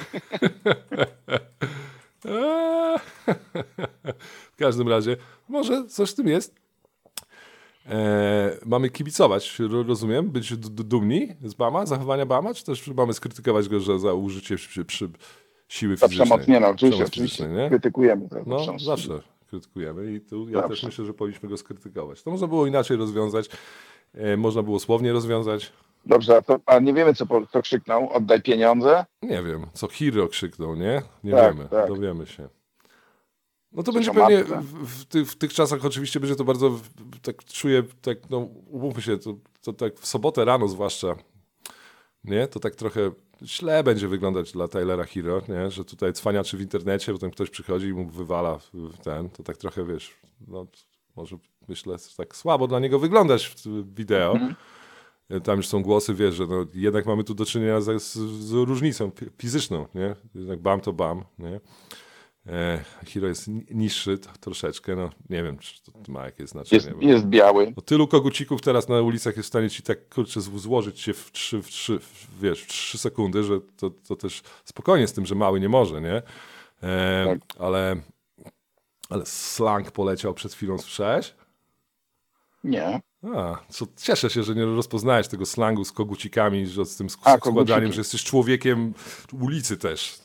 Eee, w każdym razie, może coś w tym jest. Eee, mamy kibicować, ro- rozumiem, być d- d- dumni z Bama, zachowania Bama, czy też mamy skrytykować go że za użycie przy, przy siły To fizycznej? przemoc, nie no, oczywiście, Przemoc oczywiście fizycznej, nie? krytykujemy to. No, przemoc. zawsze krytykujemy i tu ja Zawsze. też myślę, że powinniśmy go skrytykować. To można było inaczej rozwiązać, e, można było słownie rozwiązać. Dobrze, a, to, a nie wiemy, co, po- co krzyknął. Oddaj pieniądze. Nie wiem, co Hero krzyknął, nie? Nie Tak, wiemy, tak. dowiemy się. No to Coś będzie o pewnie, matce. w, w, tych, w tych czasach oczywiście będzie to bardzo, w- tak czuję, tak no umówmy się, to, to tak w sobotę rano zwłaszcza, nie? To tak trochę źle będzie wyglądać dla Tylera Hero, nie? Że tutaj cwaniaczy w internecie, potem ktoś przychodzi i mu wywala w- w ten, to tak trochę, wiesz, no może myślę, że tak słabo dla niego wyglądać w w wideo. Mhm. Tam już są głosy, wiesz, że no, jednak mamy tu do czynienia z, z, z różnicą fi- fizyczną, nie? Jednak Bam to Bam, nie? E, Hero jest ni- niższy t- troszeczkę, no nie wiem, czy to ma jakieś znaczenie. Jest, bo- jest biały. no, tylu kogucików teraz na ulicach jest w stanie ci tak, kurczę, z- złożyć się w trzy, w trzy, w, wiesz, w trzy sekundy, że to, to też spokojnie z tym, że mały nie może, nie? E, Tak. ale, ale slang poleciał przed chwilą, słyszałeś? Nie. A, co, cieszę się, że nie rozpoznajesz tego slangu z kogucikami, że z tym sk- A, składaniem, koguciki. że jesteś człowiekiem ulicy też.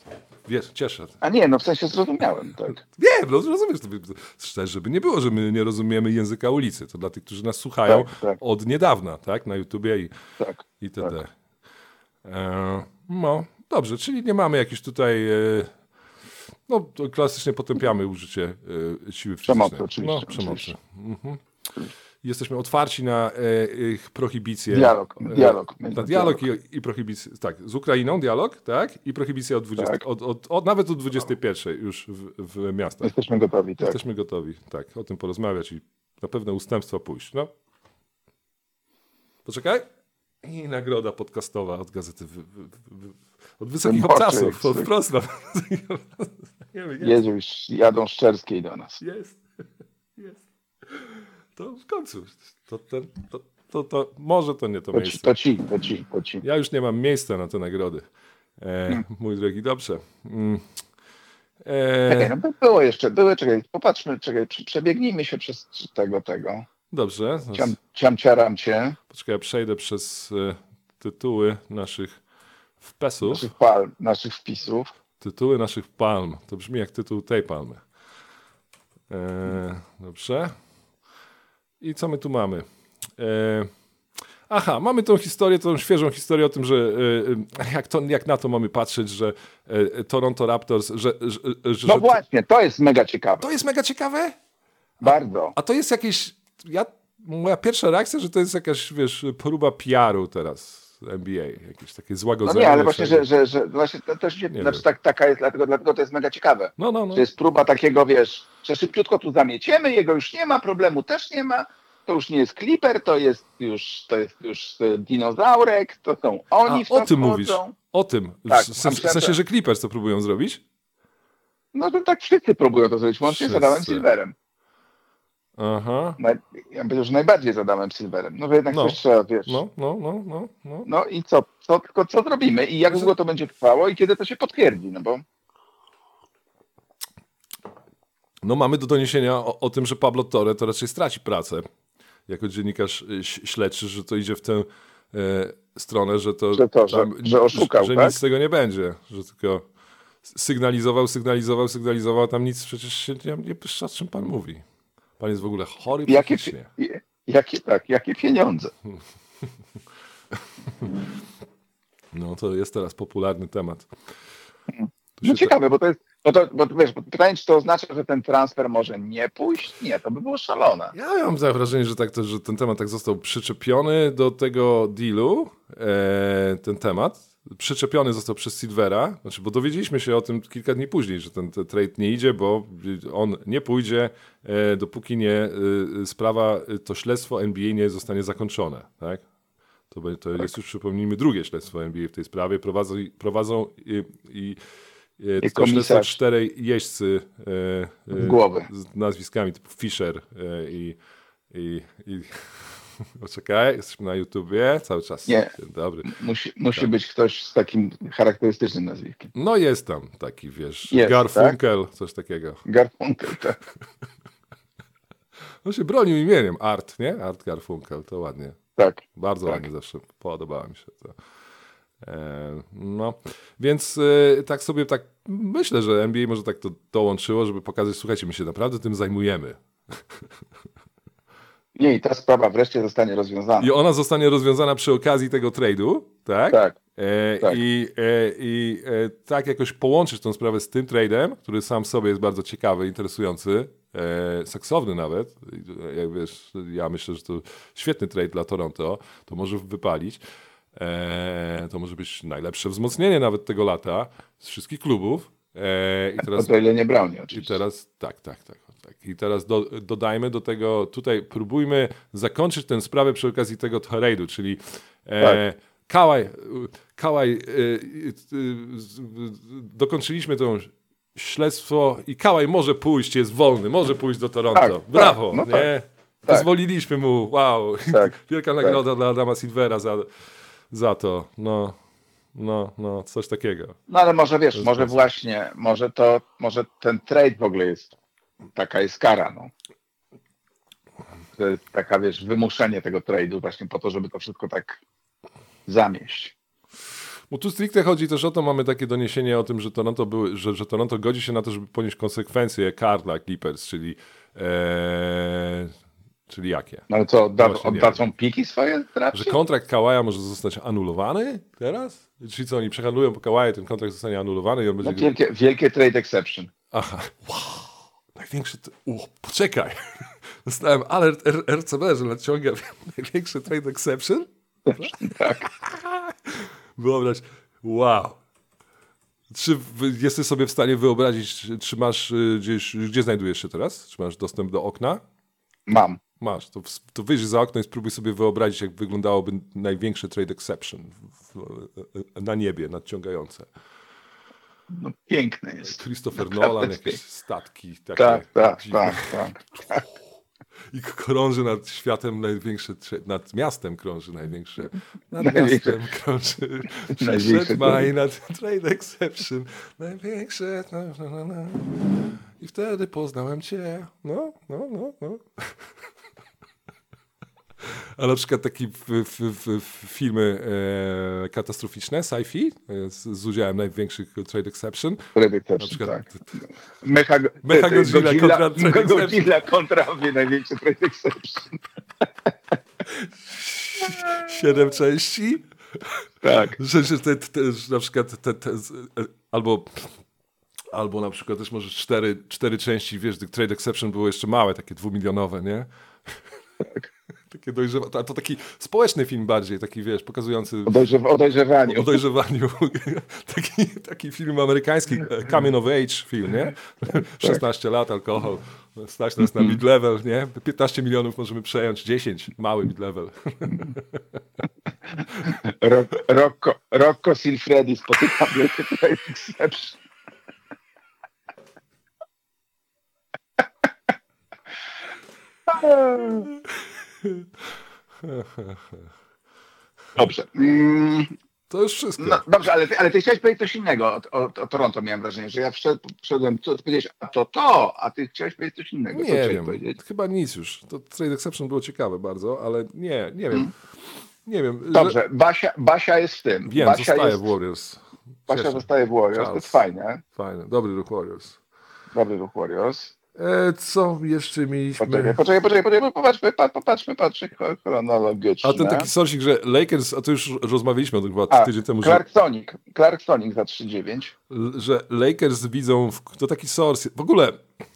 Wiesz, cieszę. A nie, no w sensie zrozumiałem, tak. Nie, no rozumiesz, to szczerze, żeby nie było, że my nie rozumiemy języka ulicy. To dla tych, którzy nas słuchają Tak, tak. od niedawna, tak, na YouTubie i, Tak, itd. tak. E, no, dobrze, czyli nie mamy jakichś tutaj, e, no to klasycznie potępiamy użycie e, siły fizycznej. Przemocy, oczywiście, No, przemocy. oczywiście. Mhm. Jesteśmy otwarci na e, ich prohibicję. Dialog, e, dialog. Na dialog i, i prohibicję. Tak, z Ukrainą dialog, tak? I prohibicja od dwudziestej, Tak. od, od, od, nawet od dwudziestej pierwszej już w, w miastach. Jesteśmy gotowi, tak. Jesteśmy gotowi, tak, o tym porozmawiać i na pewne ustępstwa pójść. No. Poczekaj. I nagroda podcastowa od gazety, wy, wy, wy, od Wysokich Ten Obcasów, boczek. od Wrocław. Nie wiem, jest. Jezu, już jadą Szczerskiej do nas. Jest. Jest. To w końcu. To, ten, to, to, to, może to nie to To ci, miejsce. to ci, to ci, to ci. Ja już nie mam miejsca na te nagrody. E, mój drogi, dobrze. Mm. Czekaj, E, no by było jeszcze, były, czekaj, popatrzmy, czekaj, prze- przebiegnijmy się przez tego, tego. dobrze. Ciam, ciam ciaram cię, Poczekaj, ja przejdę przez e, tytuły naszych wpesów. naszych palm, naszych wpisów. Tytuły naszych palm. To brzmi jak tytuł tej palmy. E, dobrze. I co my tu mamy? E, aha, mamy tą historię, tą świeżą historię o tym, że e, jak, to, jak na to mamy patrzeć, że e, Toronto Raptors, że, że, że, No że właśnie, to jest mega ciekawe. to jest mega ciekawe? Bardzo. A to jest jakieś... Ja, moja pierwsza reakcja, że to jest jakaś, wiesz, próba P R u teraz N B A. Jakieś takie No złagodzenie. nie, ale właśnie, czego. że, że, że właśnie to też się, Nie znaczy wiem. tak, taka jest, dlatego, dlatego to jest mega ciekawe. No, no, no. To jest próba takiego, wiesz, że szybciutko tu zamieciemy, jego już nie ma, problemu też nie ma, to już nie jest Clipper, to jest już, to jest już e, dinozaurek, to są oni A, w to o tym wchodzą. mówisz. O tym. Tak, w, sens, w tam sensie, się- że Clippers to próbują zrobić? No to tak wszyscy próbują to zrobić, łącznie z Wszyscy. Adamem Silverem. Aha. Naj, ja bym powiedział, że najbardziej z Adamem Silverem. No to jednak No. coś trzeba, wiesz. No, no, no, no, no. No i co, co, tylko co zrobimy i jak Znaczy- długo to będzie trwało i kiedy to się potwierdzi, no bo No mamy do doniesienia o, o tym, że Pablo Torre to raczej straci pracę. Jako dziennikarz y, ś- śledczy, że to idzie w tę e, stronę, że to... Że to, że- że oszukał, Że, że tak? nic z tego nie będzie. Że tylko sygnalizował, sygnalizował, sygnalizował, a tam nic przecież się nie, nie o czym pan mówi. Pan jest w ogóle chory jakie, psychicznie. pi- jakie, tak, jakie pieniądze. No to jest teraz popularny temat. To No się ciekawe, bo to jest, bo to, bo wiesz, bo pytanie, czy to oznacza, że ten transfer może nie pójść? Nie, to by było szalone. Ja mam za wrażenie, że, tak to, że ten temat tak został przyczepiony do tego dealu, e, ten temat, przyczepiony został przez Silvera, znaczy, bo dowiedzieliśmy się o tym kilka dni później, że ten, ten trade nie idzie, bo on nie pójdzie, e, dopóki nie e, sprawa, to śledztwo N B A nie zostanie zakończone, tak? To, be- to jest już, przypomnijmy, drugie śledztwo N B A w tej sprawie. Prowadzą, prowadzą i, i, i to śledztwo komisarz. czterej jeźdźcy e, e, Z głowy. z nazwiskami typu Fisher e, i, i, i poczekaj, jesteśmy na YouTubie cały czas. Nie. Dzień dobry. Musi, musi Tak. być ktoś z takim charakterystycznym nazwiskiem. No jest tam taki, wiesz, Jest, Garfunkel, coś takiego. Garfunkel, tak. On się bronił imieniem Art, nie? Art Garfunkel, to ładnie. tak. Bardzo Tak. ładnie zawsze podobało mi się to. E, no, więc e, tak sobie tak myślę, że N B A może tak to dołączyło, żeby pokazać, słuchajcie, my się naprawdę tym zajmujemy. Nie, i ta sprawa wreszcie zostanie rozwiązana. I ona zostanie rozwiązana przy okazji tego trade'u, tak? Tak. E, tak. I, e, i e, tak jakoś połączyć tą sprawę z tym trade'em, który sam w sobie jest bardzo ciekawy, interesujący, e, seksowny nawet. I, Jak wiesz, ja myślę, że to świetny trade dla Toronto, to może wypalić. E, to może być najlepsze wzmocnienie nawet tego lata z wszystkich klubów. E, I teraz, O ile nie Brownie i oczywiście. teraz tak, tak, tak. tak. I teraz do, dodajmy do tego, tutaj próbujmy zakończyć tę sprawę przy okazji tego trade'u, czyli e, Kałaj, Kałaj e, e, z- dokończyliśmy to śledztwo i Kałaj może pójść, jest wolny, może pójść do Toronto. Tak, Brawo, tak, no nie? tak. Pozwoliliśmy mu, wow. Tak, Wielka nagroda dla Adama Silvera za, za to. No, no, no, coś takiego. No ale może wiesz, jest może proste. właśnie, może to, może ten trade w ogóle jest, taka jest kara, no. To jest taka, wiesz, wymuszenie tego trade'u właśnie po to, żeby to wszystko tak zamieść. Bo tu stricte chodzi też o to, mamy takie doniesienie o tym, że Toronto, były, że, że Toronto godzi się na to, żeby ponieść konsekwencje kar dla Clippers, czyli e, czyli jakie? No ale co, odda, Właśnie nie oddadzą piki swoje w drafcie? Że kontrakt Kałaja może zostać anulowany teraz? Czyli co, oni przehandlują po Kałaje, ten kontrakt zostanie anulowany i on będzie... No, wielkie, wielkie trade exception. Aha, wow, największy... T... U, poczekaj, dostałem alert R- R C B, że nadciąga największy trade exception? Tak. Wyobraź, wow. Czy w- jesteś sobie w stanie wyobrazić, czy masz y, gdzieś, gdzie znajdujesz się teraz? Czy masz dostęp do okna? Mam. Masz, to, w- to wyjrzyj za okno i spróbuj sobie wyobrazić, jak wyglądałoby największy trade exception w, w, na niebie nadciągające. No, piękne jest. Christopher Naprawdę Nolan, piękne. jakieś statki takie. Tak, tak, dziwne. tak, tak. I krąży nad światem największy, trze- nad miastem krąży największy, nad Największy. miastem krąży, Największy przyszedł maj nad trade exception, największy, no, no, no, no. I wtedy poznałem cię, no, no, no, no. A na przykład takie w, w, w, w filmy e, katastroficzne, sci-fi, e, z, z udziałem największych trade exception. Trade Na exception, przykład tak. Mecha, Mecha ty- ty- Godzilla kontra trade exception. Godzilla kontra wie, największy trade exception. siedem części. Tak. Że, że, te, te, że na przykład te, te, z- e, albo, albo na przykład też może cztery, cztery części, wiesz, gdy Trade Exception było jeszcze małe, takie dwumilionowe, nie? Tak. Takie dojrzewa, to, to taki społeczny film bardziej, taki wiesz, pokazujący O, dojrzew- o dojrzewaniu. o dojrzewaniu. taki, taki film amerykański, e, coming of age film, nie? szesnaście lat, alkohol, stać nas na mid-level, nie? piętnaście milionów możemy przejąć, dziesięć, mały mid-level. Rock, Rocco, Rocco Silfredi spotyka wielkie trade exception. Dobrze. Mm, To już wszystko. no, dobrze, ale ty, ale ty chciałeś powiedzieć coś innego o, o, o Toronto, miałem wrażenie, że ja wszedł, wszedłem, co ty powiedziałeś, a to to, a ty chciałeś powiedzieć coś innego. Co Nie chciałeś wiem, powiedzieć? chyba nic już. To Trade Exception było ciekawe bardzo, ale nie, nie wiem. Nie wiem. że- Dobrze, Basia, Basia jest w tym. Wiem, Basia zostaje jest, w Warriors. Basia Cieszę. zostaje w Warriors, to Czas. jest fajne. Fajne, dobry ruch Warriors. Dobry ruch Warriors. E, co jeszcze mieliśmy? Poczekaj, poczekaj, poczekaj, poczekaj, popatrzmy, pa- popatrzmy, patrzmy chronologicznie. A ten taki sorsik, że Lakers, a to już rozmawialiśmy o tym chyba A, tydzień temu, że, Clark Sonic, Clark Sonic za trzy dziewięć. że Lakers widzą, w, to taki sors, w ogóle,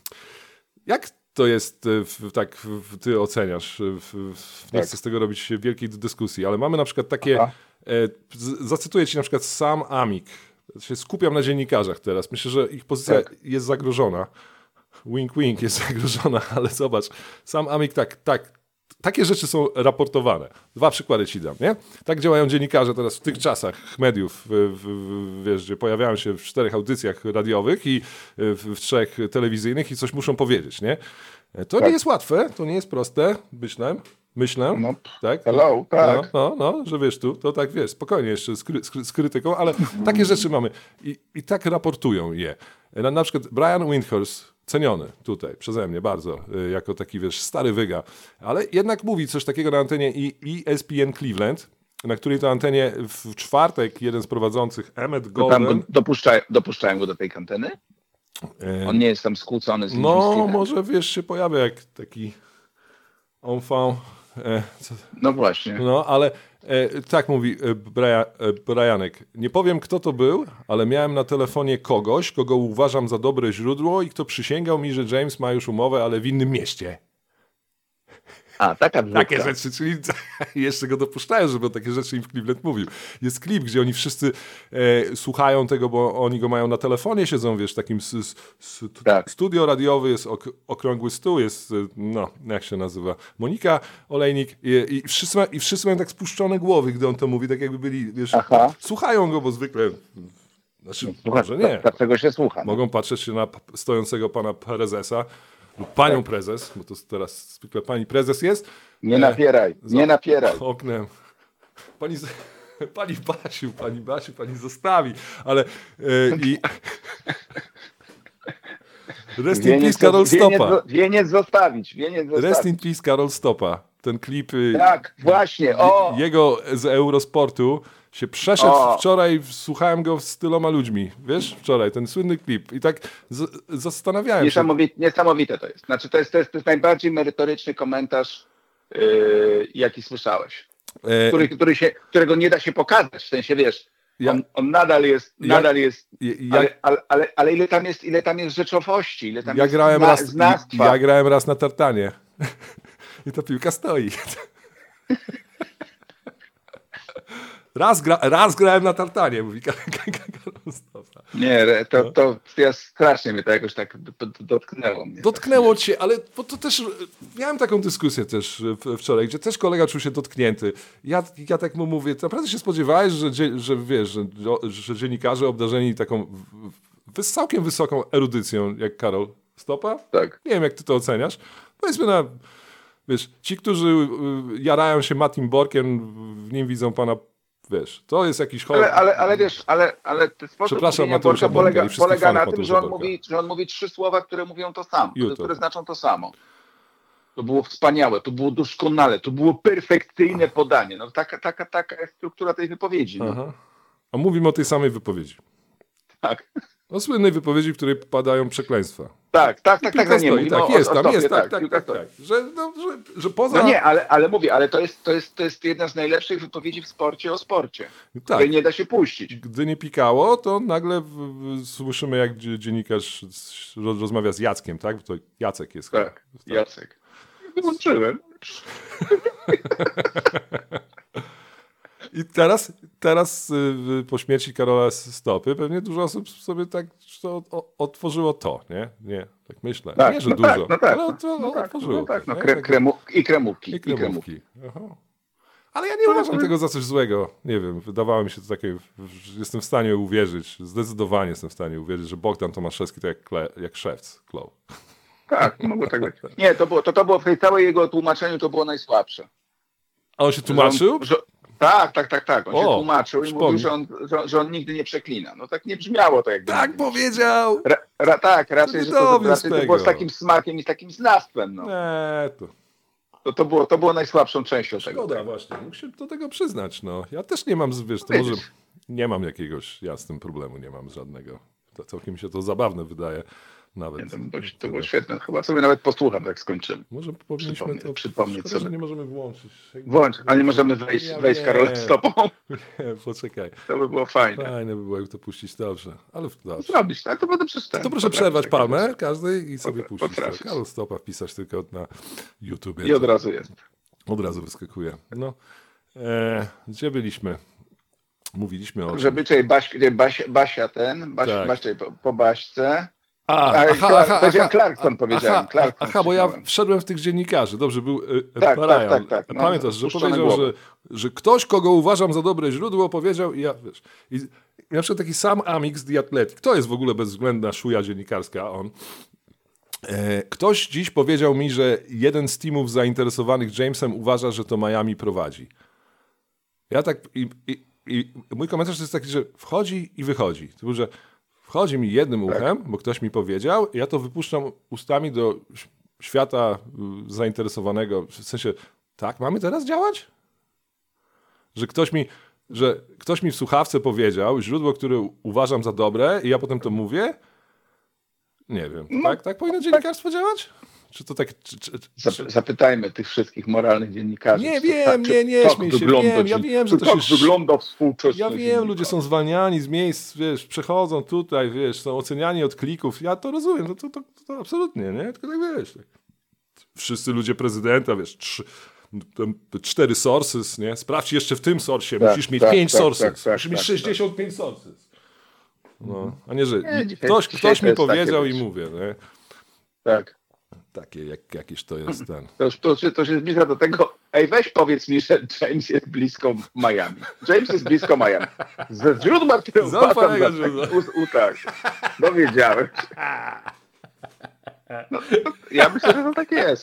jak to jest, e, w, tak w, ty oceniasz, w, w, nie Tak. chcę z tego robić wielkiej dyskusji, ale mamy na przykład takie, Aha. e, z, zacytuję ci na przykład Sam Amick, się skupiam na dziennikarzach teraz, myślę, że ich pozycja Tak. jest zagrożona. Wink, wink jest zagrożona, ale zobacz, Sam Amick tak, tak, takie rzeczy są raportowane. Dwa przykłady ci dam, nie? Tak działają dziennikarze teraz w tych czasach mediów, w, w, w, wiesz, gdzie pojawiają się w czterech audycjach radiowych i w, w trzech telewizyjnych i coś muszą powiedzieć, nie? To Tak. nie jest łatwe, to nie jest proste, myślę, myślę, No, tak? hello, tak. No, no, no, że wiesz tu, to tak wiesz, spokojnie jeszcze z, kry, z, kry, z krytyką, ale takie rzeczy mamy i, i tak raportują je. Na, na przykład Brian Windhorst, ceniony tutaj przeze mnie bardzo, y, jako taki wiesz, stary wyga, ale jednak mówi coś takiego na antenie i E S P N Cleveland, na której to antenie w czwartek jeden z prowadzących, Emmett Tam Golden, go dopuszczają, dopuszczają go do tej kanteny? y, On nie jest tam skłócony z no Limskim. może wiesz, się pojawia jak taki enfant, e, co, No właśnie. no, ale e, tak mówi e, Brian, e, Brianek. Nie powiem, kto to był, ale miałem na telefonie kogoś, kogo uważam za dobre źródło i kto przysięgał mi, że James ma już umowę, ale w innym mieście. A, taka Takie wrzutka. rzeczy, czyli jeszcze go dopuszczają, żeby on takie rzeczy im w Cleveland mówił. Jest klip, gdzie oni wszyscy e, słuchają tego, bo oni go mają na telefonie, siedzą, wiesz, takim s, s, s, t- Tak. studio radiowy, jest ok, okrągły stół, jest, e, no, jak się nazywa, Monika Olejnik i, i, wszyscy, ma, i wszyscy mają tak spuszczone głowy, gdy on to mówi, tak jakby byli, wiesz, Aha. słuchają go, bo zwykle, znaczy, Słucha, może nie. Dlaczego się słucha? No. Mogą patrzeć się na p- stojącego pana prezesa lub panią prezes, bo to teraz zwykle pani prezes jest, Nie e, napieraj, za nie napieraj. oknem. Pani, z- pani Basiu, pani Basiu, pani zostawi, ale e, i... Rest in peace Karol wieniec, Stopa. wieniec zostawić, wieniec zostawić. Rest in peace Karol Stopa. Ten klip y, Tak, właśnie, o! jego z Eurosportu, się przeszedł O. wczoraj, słuchałem go z tyloma ludźmi, wiesz, wczoraj, ten słynny klip i tak z- zastanawiałem się. Niesamowite, niesamowite to jest. Znaczy to jest, to jest, to jest najbardziej merytoryczny komentarz, yy, jaki słyszałeś. E, Który, który się, którego nie da się pokazać, w sensie wiesz, Ja- on, on nadal jest, Ja- nadal jest, ja- ale, ale, ale, ale ile tam jest, ile tam jest rzeczowości, ile tam ja jest grałem zna, raz, znawstwa. ja grałem raz na tartanie i ta piłka stoi. Raz, gra, raz grałem na tartanie, mówi Karol Stopa. Nie, to, to ja strasznie mnie to jakoś tak d- d- dotknęło mnie. Dotknęło cię, ale bo to też, miałem taką dyskusję też w- wczoraj, gdzie też kolega czuł się dotknięty. Ja, ja tak mu mówię, naprawdę się spodziewałeś, że, dzie- że wiesz, że, że dziennikarze obdarzeni taką w- w- całkiem wysoką erudycją, jak Karol Stopa? Tak. Nie wiem, jak ty to oceniasz. Powiedzmy na, wiesz, ci, którzy y, jarają się Matim Borkiem, w nim widzą pana, wiesz, to jest jakiś chory. Ale, ale, ale wiesz, ale, ale ten sposób Przepraszam, mówienia Mateusza Borka Borka polega, i wszystkich polega fanów na tym, Mateusza że on, Borka. mówi, że on mówi trzy słowa, które mówią to samo, YouTube. które znaczą to samo. To było wspaniałe, to było doskonale, to było perfekcyjne podanie. No, taka, taka, taka jest struktura tej wypowiedzi. No. Aha. A mówimy o tej samej wypowiedzi. Tak. O słynnej wypowiedzi, w której padają przekleństwa. Tak, tak, tak, tak, Piłka nie stoi, mówimy tak, o- jest o tam, stopie, jest, tak, tak, piłka tak, stoi. tak. Że, no, że, że poza... No nie, ale, ale mówię, ale to jest, to, jest, to, jest, to jest jedna z najlepszych wypowiedzi o sporcie, tak. której nie da się puścić. Gdy nie pikało, to nagle w, w, słyszymy, jak dzie- dziennikarz z, roz, rozmawia z Jackiem, tak? Bo to Jacek jest. Tak, Jacek. Wyłączyłem. I teraz, teraz y, po śmierci Karola Stopy pewnie dużo osób sobie tak to, o, otworzyło to, nie? Nie, tak myślę. Tak, nie, że no dużo, tak, no tak, ale to, no tak, otworzyło no tak, to, no nie? kre, Tak- kremu, i kremówki, I i kremówki. kremówki. Aha. Ale ja nie uważam tego za coś złego. Nie wiem, wydawało mi się to takie, że jestem w stanie uwierzyć, zdecydowanie jestem w stanie uwierzyć, że Bogdan Tomaszewski to jak, kle, jak szewc, Kloł. Tak, mogło tak być. Nie, to było, to, to było w tej całej jego tłumaczeniu to było najsłabsze. A on się tłumaczył? Że on, że, tak, tak, tak, tak. On O, się tłumaczył i przypomnij. mówił, że on, że, że on nigdy nie przeklina. No tak nie brzmiało to jakby. Tak powiedział! Ra, ra, tak, raczej, że to, dowiózł raczej to tego. było z takim smakiem i z takim znawstwem. No. Nie, to To, to, było, to było najsłabszą częścią tego. szkoda właśnie, mógł się do tego przyznać. No. Ja też nie mam, wiesz, to Widzisz. może nie mam jakiegoś, ja z tym problemu nie mam żadnego. To całkiem mi się to zabawne wydaje nawet. Nie, to, było, to było świetne. Chyba sobie nawet posłucham, jak skończymy. Może powinniśmy Przypomnieć- to... przypomnieć Szkoda, sobie. że nie możemy włączyć. Włącz, ale nie możemy wejść, Ja wejść wiem. Karol stopą. Nie, poczekaj. To by było fajne. Fajne by było, jak to puścić dobrze. Ale dobrze. Zrobić, tak? To będę przeczytać. To proszę przerwać palmę każdej i sobie Potra- puścić. to. potrafię. Karol Stopa wpisać tylko na YouTube. I od razu jest. Od razu wyskakuje. No. E, gdzie byliśmy? Mówiliśmy o... Żeby czyli Baś, gdzie Basia, Basia ten, Baś, Tak. Baś, czyli po, po Baśce. A, A, Clark- powiedziałem Clarkson, powiedziałem, Aha, Clarkson aha, bo ja krzyknąłem. wszedłem w tych dziennikarzy. Dobrze, był e, Tak, Brian. tak, tak, tak. No, Pamiętasz, że puszczone powiedział, że, głowy. że ktoś, kogo uważam za dobre źródło, powiedział i ja, wiesz, i, i na przykład taki Sam Amick z The Athletic, to jest w ogóle bezwzględna szuja dziennikarska, on. E, ktoś dziś powiedział mi, że jeden z teamów zainteresowanych Jamesem uważa, że to Miami prowadzi. Ja tak i, i, i mój komentarz to jest taki, że wchodzi i wychodzi. To był, że wchodzi mi jednym uchem, bo ktoś mi powiedział, ja to wypuszczam ustami do ś- świata y, zainteresowanego. W sensie, tak, mamy teraz działać? Że ktoś mi, że ktoś mi w słuchawce powiedział, źródło, które uważam za dobre i ja potem to mówię? Nie wiem. No, tak, tak powinno dziennikarstwo działać? Czy to tak... Czy, czy, czy, Zap- Zapytajmy tych wszystkich moralnych dziennikarzy. Nie czy wiem, tak, nie, czy nie tak śmiej się, wygląda wiem, ja dzien- wiem, że czy to tak się- wygląda współczesny Ja wiem, dziennikarz. ludzie są zwalniani z miejsc, wiesz, przechodzą tutaj, wiesz, są oceniani od klików. Ja to rozumiem, to, to, to, to absolutnie, nie? Tylko tak wiesz, tak. Wszyscy ludzie prezydenta, wiesz, trzy, tam cztery sources, nie? Sprawdź jeszcze w tym sourcie, Tak, musisz mieć tak, pięć tak, sources, tak, tak, musisz mieć tak, sześćdziesiąt pięć sources. No, a nie, że Nie, dzisiaj- ktoś, dzisiaj ktoś to mi jest takie, powiedział i wiesz. mówię, nie? Tak. Takie, jak, jakiś to jest ten. To, już- to, się- to się zbliża do tego, ej weź powiedz mi, że James jest blisko Miami. James jest blisko Miami. Ze źródła, które Zaufanego uważam za źródła. tak, u, u, tak. Dowiedziałem się. No, ja myślę, że to tak jest.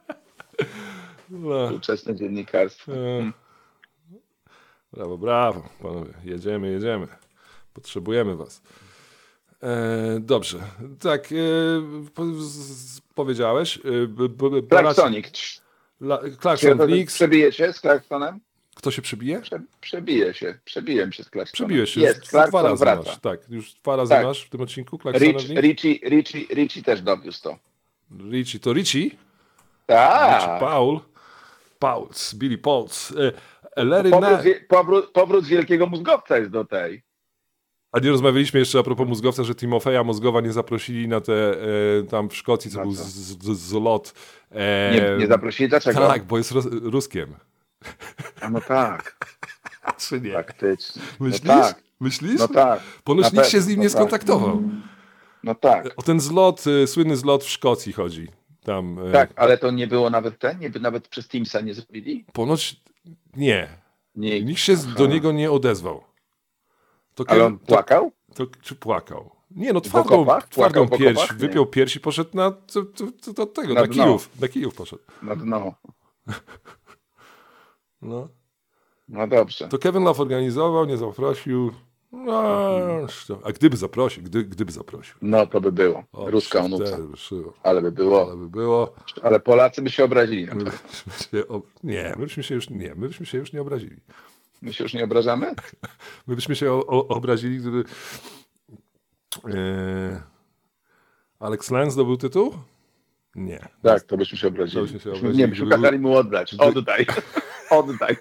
No. Współczesne dziennikarstwo. E, Brawo, brawo, panowie. Jedziemy, jedziemy. Potrzebujemy was. E, dobrze. Tak, e, po, z, powiedziałeś. E, b, b, b, Clarksonik. La, Clarkson Czy Knicks. przebije się z Clarksonem? Kto się przebije? Prze, przebije się, przebiłem się z Clarksonem. Przebiłeś się, Jest, już dwa Clarkson razy wraca. masz. Tak, już dwa razy Tak. masz w tym odcinku Clarksona Rich, w nim. Richie, Richie, Richie też dowiózł to. Richie, to Richie? Richie Tak. Paul. Pauls, Billy Pauls. E, Larry Powrót, Na... wie- powrót, powrót wielkiego mózgowca jest do tej. A nie rozmawialiśmy jeszcze a propos mózgowca, że Timofeja Mózgowa nie zaprosili na te, e, tam w Szkocji, co Na był co? z, z, z lot. E, Nie, nie zaprosili? Dlaczego? Tak, bo jest Ros- Ruskiem. A no tak, Czy nie? faktycznie. Myślisz? No tak, Myślisz? no tak. Ponoć Na nikt się pewno, z nim no nie tak. skontaktował. No tak, O ten zlot, y, słynny zlot w Szkocji chodzi. Tam, e, tak, ale to nie było nawet ten, nie, nawet przez Teamsa nie zrobili? Ponoć nie. Nie. Nikt się z- do niego nie odezwał. To Ale Kevin- on płakał? To, to, czy płakał? Nie, no W twardą, okopach? twardą Płakał w pierś, okopach? Nie. wypiął pierś i poszedł na, to, to, to, do tego, Na na, dno. Kijów. Na Kijów poszedł. No, no, No. no dobrze. To Kevin Love organizował, nie zaprosił. No, to- a gdyby zaprosił, gdy, gdyby zaprosił. No to by było. O, Ruska wtedy onuca. by szło. Ale by było. Ale by było. Ale Polacy by się obrazili. My byśmy się ob... Nie, my byśmy się już nie, my byśmy się już nie obrazili. My się już nie obrażamy? My byśmy się o, o, obrazili, gdyby e... Alex Len zdobył tytuł? Nie. Tak, to byśmy się obrazili. To byśmy się Byśmy- obrazili, Nie, byśmy gdyby- kazali mu oddać. Oddaj. Oddaj.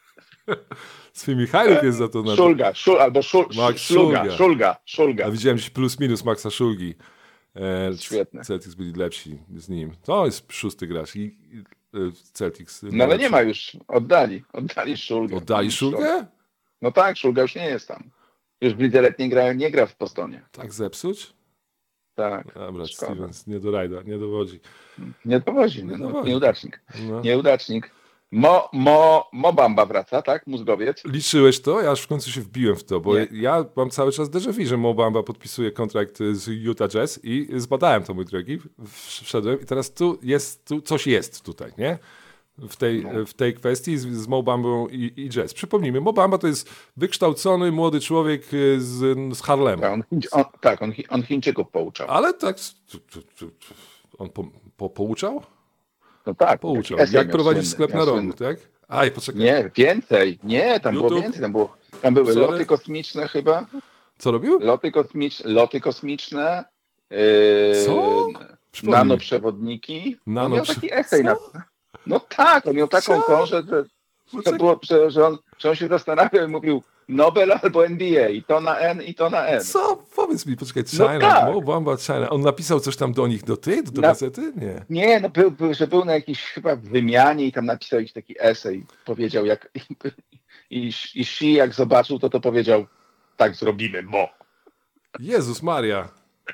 Swój Michajlów jest za to na Szulga, szul, albo szul, Max szulga, Szulga. szulga, szulga. A widziałem dziś plus minus Maxa Szulgi. E, Świetne. Celtics byli lepsi z nim. To jest szósty gracz. I, i, e, Celtics. No ale nie ma już. Oddali. Oddali szulgę. Oddali Szulgę? No tak, szulga już nie jest tam. Już w lidze letniej gra, nie gra w Bostonie. Tak zepsuć? Tak. Dobra, Szkoda. Stevens nie dorajda, nie dowodzi. Nie dowozi. Nie No, dowodzi. nieudacznik. No. Nieudacznik. Mo, mo, Mobamba wraca, tak? Mózgowiec. Liczyłeś to? Ja aż w końcu się wbiłem w to, bo Nie. ja mam cały czas déjà vu, że Mo Bamba podpisuje kontrakt z Utah Jazz i zbadałem to, mój drogi. Wszedłem i teraz tu jest, tu coś jest tutaj, nie? W tej, No. w tej kwestii z, z Mo Bambą i, i Jazz. Przypomnijmy, Mo Bamba to jest wykształcony młody człowiek z, z Harlemu. Tak, on, on, tak, on, on Chińczyków pouczał. Ale tak, tu- tu- tu- tu- on po, po, pouczał? No tak. Pouczał. taki esej Jak miał prowadzić słynny, sklep miał na rogu, słynny. tak? Aj, poczekaj. Nie, więcej. Nie, tam było YouTube? więcej. Tam, było, tam były Sorry. loty kosmiczne chyba. Co robił? Loty kosmiczne, loty kosmiczne. Yy, Co? Przypomnij. Nanoprzewodniki. Nano- On miał taki esej. Na, Co? no tak, on miał taką Co? tą, że, że, że, Poczekaj. było, że, że, on, że on się zastanawiał i mówił Nobel albo N B A. I to na N, i to na N. Co? Powiedz mi, poczekaj, No China, tak. Mo Bamba China. On napisał coś tam do nich, do ty, do Na- gazety? Nie. Nie, no był, był, że był na jakiejś chyba wymianie i tam napisał jakiś taki esej. Powiedział jak... I, i Xi jak zobaczył, to to powiedział tak zrobimy, Mo. Jezus Maria.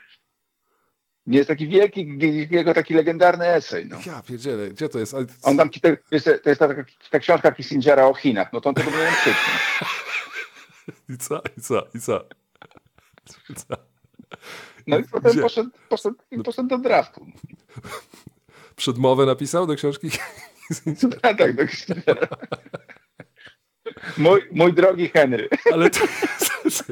Nie jest taki wielki, jego taki legendarny esej. No. Ja pierdzielę, gdzie to jest? Ale... On tam, to jest, to jest ta, ta książka Kissingera o Chinach, no to on tego powinien krzyknąć. I co? I co? I co? I co? No i potem Gdzie? poszedł, poszedł, poszedł do draftu. Przedmowę napisał do książki? A tak, do Kissingera. Mój, mój drogi Henry. Ale to jest...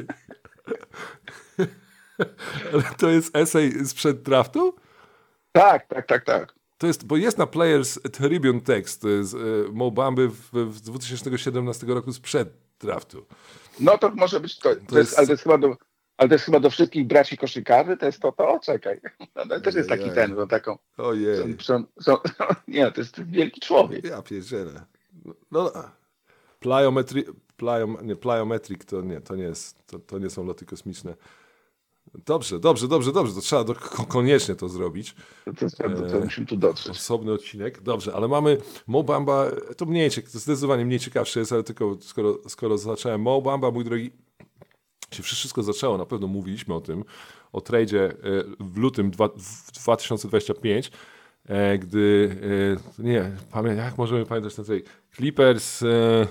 Ale to jest esej sprzed draftu? Tak, tak, tak, tak. To jest, bo jest na Players Tribune tekst z e, Mo Bamby w, w dwa tysiące siedemnastego roku sprzed draftu. No to może być to, to, To jest- jest, ale to jest chyba do, ale to jest chyba do wszystkich braci koszykarzy, to jest to, to, czekaj. No, to też jest taki Ojej. ten, no taką, Ojej. są, są, nie, to jest wielki człowiek. Ja pierdzielę. No, plyometri, plyom, nie, plyometric to nie, to nie jest, to, to nie są loty kosmiczne. Dobrze, dobrze, dobrze, dobrze, to trzeba do, ko- koniecznie to zrobić. To, to, to, to musimy tu dotrzeć. Osobny odcinek. Dobrze, ale mamy Mo Bamba, to mniej, ciek- to zdecydowanie mniej ciekawsze jest, ale tylko skoro, skoro zacząłem. Mo Bamba, mój drogi, się wszystko zaczęło, na pewno mówiliśmy o tym, o tradzie e, w lutym dwa, w dwa tysiące dwudziestym piątym, e, gdy, e, nie, pamię, jak możemy pamiętać ten trade? Clippers, e,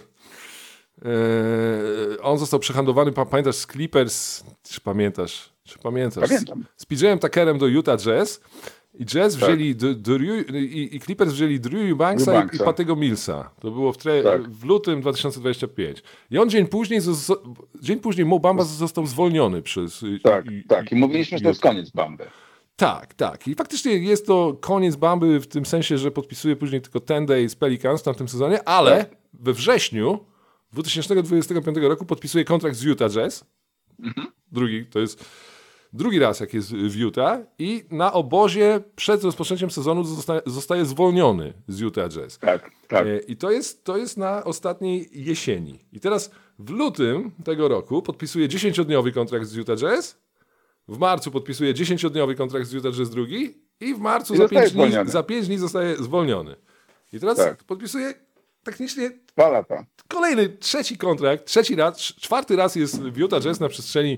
e, on został przehandlowany, pa- pamiętasz, z Clippers, czy pamiętasz? Czy pamiętasz? Pamiętam. Z P J-em Tuckerem do Utah Jazz i Jazz Tak. wzięli D- Drew, i, i Clippers wzięli Drew Eubanksa i, i Eubanksa. Patego Millsa. To było w, tre, Tak. w lutym dwa tysiące dwudziestym piątym. I on dzień później, zos- dzień później Mo Bamba został zwolniony przez... Tak, i, tak. I mówiliśmy, że to jest koniec Bamby. Tak, tak. I faktycznie jest to koniec Bamby w tym sensie, że podpisuje później tylko ten day z Pelicans w tamtym sezonie, ale Tak. we wrześniu dwa tysiące dwudziestego piątego roku podpisuje kontrakt z Utah Jazz. Mhm. Drugi, to jest drugi raz, jak jest w Utah i na obozie przed rozpoczęciem sezonu zostaje, zostaje zwolniony z Utah Jazz. Tak, tak. I to jest, to jest na ostatniej jesieni. I teraz w lutym tego roku podpisuje dziesięciodniowy kontrakt z Utah Jazz, w marcu podpisuje dziesięciodniowy kontrakt z Utah Jazz drugi i w marcu I za pięć, dni, zwolniony. za pięć dni zostaje zwolniony. I teraz Tak. podpisuje technicznie Dwa lata. kolejny, trzeci kontrakt, trzeci raz, czwarty raz jest w Utah Jazz na przestrzeni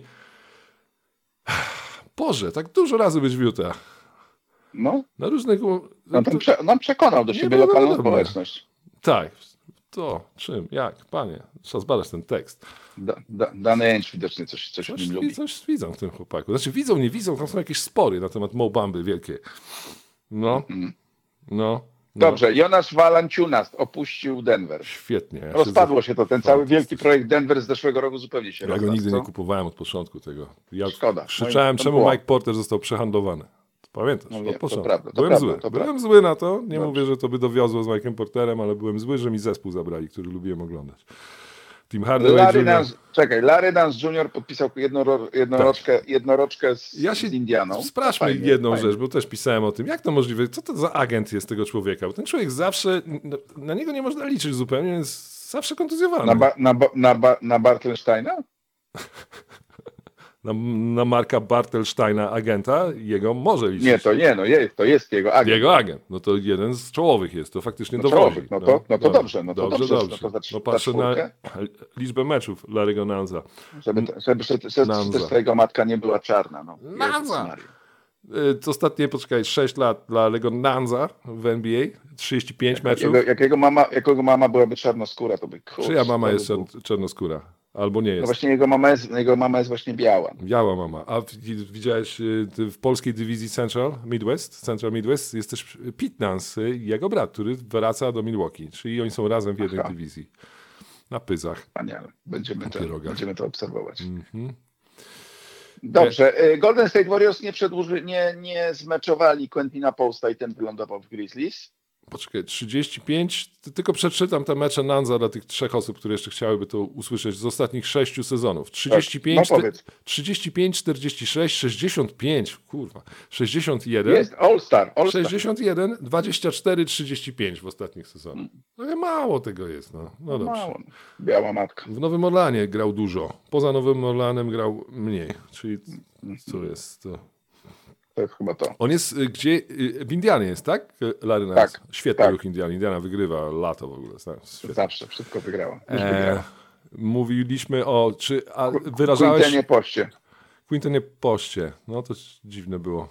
Boże, tak dużo razy być w Utah. No, Na różnych... no to prze, no, przekonał do siebie było lokalną wiadomo. społeczność. Tak. To, czym, jak, panie. Trzeba zbadać ten tekst. Da, da, Dany Ainge widocznie coś, coś w Coś, nim lubi. coś widzą w tym chłopaku. Znaczy widzą, nie widzą, tam są jakieś spory na temat Mo Bamby wielkie. No, Mhm. no. no. Dobrze, Jonasz Valanciunas opuścił Denver. Świetnie. Ja Rozpadło się to, ten cały Fantastycznie. wielki projekt Denver z zeszłego roku zupełnie się Ja go rozpadł, nigdy co? nie kupowałem od początku tego. Ja Szkoda. krzyczałem, To czemu było. Mike Porter został przehandlowany. Pamiętasz? No od wiem, to początku. prawda, to byłem prawda, zły. to byłem prawda. zły na to. Nie Dobrze. mówię, że to by dowiozło z Mike'em Porterem, ale byłem zły, że mi zespół zabrali, który lubiłem oglądać. Tim Hardaway Larry junior Nance, czekaj, Larry Nance junior podpisał jednoro, jednoroczkę, jednoroczkę z, Ja się z Indianą. Sprawdźmy Fajnie, jedną fajnie. rzecz, bo też pisałem o tym. Jak to możliwe? Co to za agent jest tego człowieka? Bo ten człowiek zawsze, na, na niego nie można liczyć zupełnie, jest zawsze kontuzjowany. Na, ba, na, ba, na, ba, na Bartelsteina? Na, na Marka Bartelsteina agenta jego może liczyć. Nie, to nie, no jest, to jest jego agent. Jego agent. No to jeden z czołowych jest. To faktycznie No dowodzi. czołowych, no to- no to dobrze, no to dobrze. dobrze, dobrze. no to za- No za patrzę na czwórkę. liczbę meczów Larry'ego Nanza. Żeby, żeby, żeby, żeby Nanza. też ta jego matka nie była czarna. No. Nanza! Jezus Maria. Y, Ostatnie, poczekaj, sześć lat dla Larry'ego Nanza w N B A. trzydzieści pięć meczów. Jakiego, jakiego, mama, jakiego mama byłaby czarnoskóra, to by kurczę, Czyja mama to jest by było. czar- czarnoskóra? Albo nie No jest. właśnie jego mama jest, jego mama jest właśnie biała. Biała mama. A w- widziałeś y, ty w polskiej dywizji Central Midwest? Central Midwest jest też Pete Nance, y, jego brat, który wraca do Milwaukee. Czyli oni są razem w jednej Aha. dywizji. Na pyzach. Wspaniale. Będziemy to, pierogach. będziemy to obserwować. Mhm. Dobrze. y, Golden State Warriors nie przedłuży, nie, nie zmeczowali Quentina Posta i ten wylądował w Grizzlies. Poczekaj, trzydzieści pięć, ty- tylko przeczytam te mecze Nanza dla tych trzech osób, które jeszcze chciałyby to usłyszeć z ostatnich sześciu sezonów. trzydzieści pięć, no powiedz. trzydzieści pięć, czterdzieści sześć, sześćdziesiąt pięć, kurwa, sześćdziesiąt jeden. Jest All-Star. All-Star. sześćdziesiąt jeden, dwadzieścia cztery, trzydzieści pięć w ostatnich sezonach. No mało tego jest, no. No dobrze. Mało. Biała matka. W Nowym Orlanie grał dużo. Poza Nowym Orlanem grał mniej. Czyli co jest to? To jest chyba to. On jest y, gdzie? y, W Indianie jest, tak? Y, Larry Nance. Tak, Świetny tak. ruch Indiana. Indiana wygrywa lato w ogóle. tak, Świetnie. Zawsze wszystko wygrała. Już E, wygrała. mówiliśmy o, czy a wyrażałeś... Quintenie Poście. Quintenie Poście. No to dziwne było.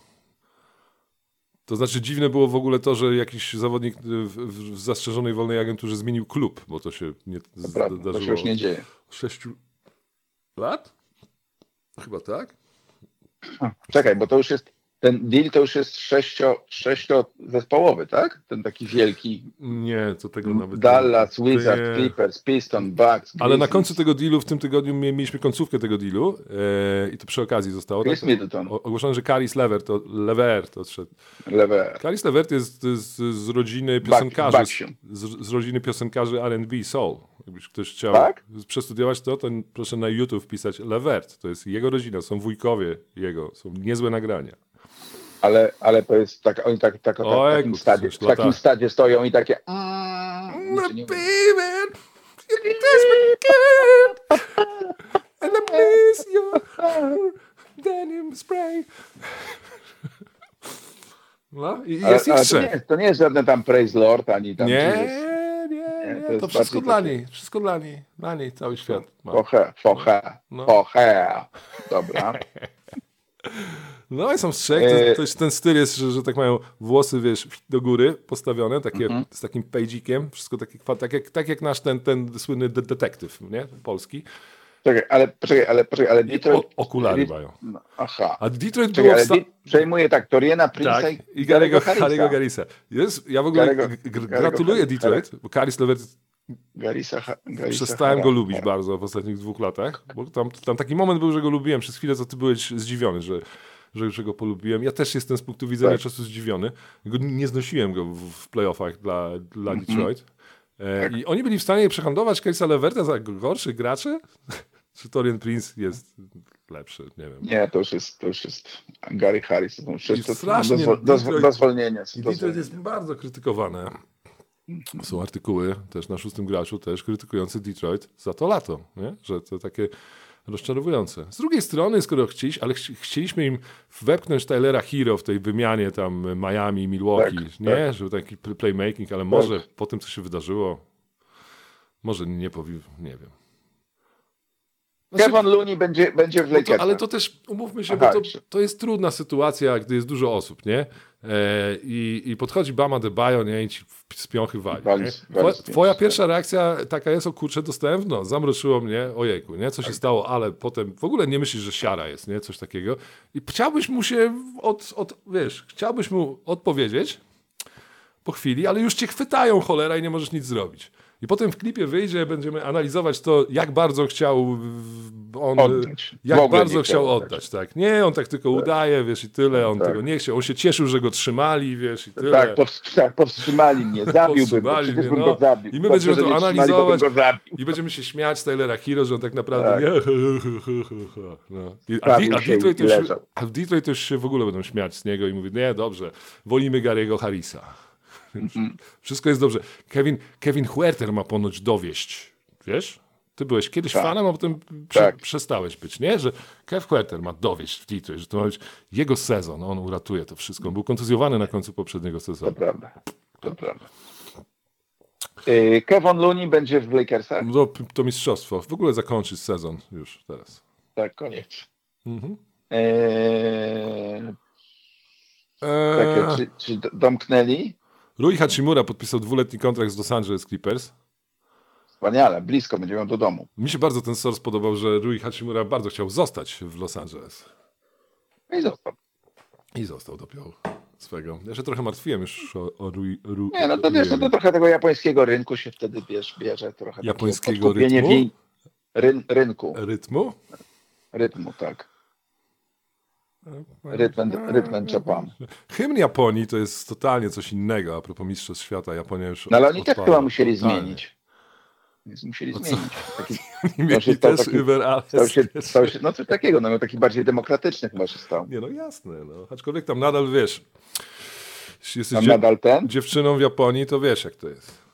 To znaczy dziwne było w ogóle to, że jakiś zawodnik w, w, w zastrzeżonej wolnej agenturze zmienił klub, bo to się nie Prawda, zdarzyło. to się już nie dzieje. Sześciu lat? Chyba tak. Czekaj, bo to już jest, ten deal to już jest sześcio, sześciozespołowy, tak? Ten taki wielki Nie, to tego nawet Dallas, nie. Wizards, Nie. Clippers, Pistons, Bucks, Ale na Grizzlies. końcu tego dealu, w tym tygodniu mie- mieliśmy końcówkę tego dealu e, i to przy okazji zostało. Chris tak, Middleton. o- ogłoszono, że Caris Levert, to Levert odszedł. Lewe. Caris Levert jest z, z rodziny piosenkarzy, Baksiu. z, z rodziny piosenkarzy R and B Soul. Jakbyś ktoś chciał Tak? przestudiować to, to proszę na YouTube wpisać Levert. To jest jego rodzina, są wujkowie jego, są niezłe nagrania. Ale, ale to jest tak, oni tak, tak, tak, w Ojku, takim stadzie, przecież w takim lata. stadzie stoją i takie No nic nie mówią. baby, you desperate kid, and I miss your denim spray. No i Ale, jest ich ale to, nie trzech. jest, to nie jest żadne tam Praise Lord, ani tam Nie, Jesus. nie, Nie, nie, to jest to wszystko bardziej dla takie- niej, wszystko dla niej, dla niej cały świat ma. Foche, foche, No. foche. Dobra. No i są z trzech, to, E- to jest, ten styl jest, że, że tak mają włosy, wiesz, do góry postawione, takie, Mhm. z takim pejdzikiem, wszystko takie, kwa- tak jak, tak jak nasz ten, ten słynny de- detektyw, nie, polski. Czekaj, ale poczekaj, ale poczekaj, ale I Detroit... o, okulary Detroit- mają. No, aha. A Detroit Czekaj, było... ale wsta- Di- przejmuje tak Toriena Prince'a tak, i i Gary'ego Harrisa. Harry'ego Garrisa. Jest, ja w ogóle Gary'ego- g- g- Gary'ego gratuluję Harry- Detroit, bo Caris Levert, Garisa, Ha- Garisa przestałem go Hara- lubić bardzo w ostatnich dwóch latach, bo tam, tam taki moment był, że go lubiłem, przez chwilę co ty byłeś zdziwiony, że, że, że go polubiłem. Ja też jestem z punktu widzenia Tak. czasu zdziwiony. Go, nie znosiłem go w, w playoffach dla, dla Detroit. E, I oni byli w stanie przehandlować Case'a Leverta za gorszych graczy? Czy Taurean Prince jest lepszy? Nie wiem. Nie, to już jest, to już jest Gary Harris. To już jest, to strasznie do, do, Detroit- do zwolnienia. I Detroit jest bardzo krytykowane. Są artykuły też na szóstym graczu, też krytykujący Detroit za to lato, nie? Że to takie rozczarowujące. Z drugiej strony, skoro chcieliśmy, ale chci- chcieliśmy im wepchnąć Tylera Hero w tej wymianie tam Miami, Milwaukee, Tak, nie? tak. Że taki playmaking, ale może po tym, co się wydarzyło, może nie powi... nie wiem. Znaczy, Kevin Looney będzie, będzie w no to, Lakersach. ale to też, umówmy się, Aha, bo to, to jest trudna sytuacja, gdy jest dużo osób, nie? E, i, I podchodzi Bama Adebayo, nie? I ci w- z piąchy wali, Wali- nie? wali Twoja, z pięć, twoja tak. pierwsza reakcja taka jest, o kurczę, dostałem w nos, zamroczyło mnie, ojejku, nie? Co się stało, ale potem w ogóle nie myślisz, że siara jest, nie? Coś takiego. I chciałbyś mu się, od, od, wiesz, chciałbyś mu odpowiedzieć po chwili, ale już cię chwytają, cholera, i nie możesz nic zrobić. I potem w klipie wyjdzie, będziemy analizować to, jak bardzo chciał w- on, Oddać. W jak ogóle bardzo nie chciał chciał oddać, tak. Nie, on tak tylko udaje, wiesz, i tyle, on Tak. tego nie chciał. On się cieszył, że go trzymali, wiesz, i tyle. Tak, powstrzy- tak, powstrzymali mnie, zabiłbym go, Powstrzymali przecież mnie, bym no. go zabił. I my Dobrze, będziemy że to mnie trzymali, bo analizować. bym go zabił. I będziemy się śmiać z Tylera Hero, że on tak naprawdę Tak. nie. No. I, a, Bawił Di- a, się i Detroit już, leżał. a w Detroit już się w ogóle będą śmiać z niego i mówić, nie, dobrze, wolimy Gary'ego Harrisa. Wszystko jest dobrze. Kevin, Kevin Huerter ma ponoć dowieść, wiesz? Ty byłeś kiedyś Tak. fanem, a potem prze, Tak. przestałeś być, nie? Że Kev Huerter ma dowieść w Detroit, że to ma być jego sezon, on uratuje to wszystko. On był kontuzjowany na końcu poprzedniego To sezonu. prawda, to prawda. Yy, Kevin Looney będzie w Lakersach? To, to mistrzostwo. W ogóle zakończyć sezon już teraz. Tak, koniec. Mhm. Eee, Eee, takie, czy, czy d- domknęli? Rui Hachimura podpisał dwuletni kontrakt z Los Angeles Clippers. Wspaniale, blisko, będzie miał do domu. Mi się bardzo ten source podobał, że Rui Hachimura bardzo chciał zostać w Los Angeles. No i został. I został, dopiął swego. Ja się trochę martwiłem już o, o Rui, Rui. Nie, no to wiesz, no to trochę tego japońskiego rynku się wtedy bierz, bierze. Trochę takie Japońskiego podkupienie rytmu? wi- Ryn, rynku, Rytmu? rytmu, tak. Rytm, and- rytm and Japan. Hymn Japonii to jest totalnie coś innego, a propos Mistrzostw Świata. Japonia już No ale od- oni też odpada chyba musieli totalnie. zmienić. Więc musieli co? zmienić. Taki, I mieli się stał też taki- Uber Alles. stał się, stał się, no coś takiego, no taki bardziej demokratyczny chyba się stał. Nie, no jasne. No. Aczkolwiek tam nadal, wiesz, jeśli jesteś Tam dzie- nadal ten? dziewczyną w Japonii, to wiesz, jak to jest.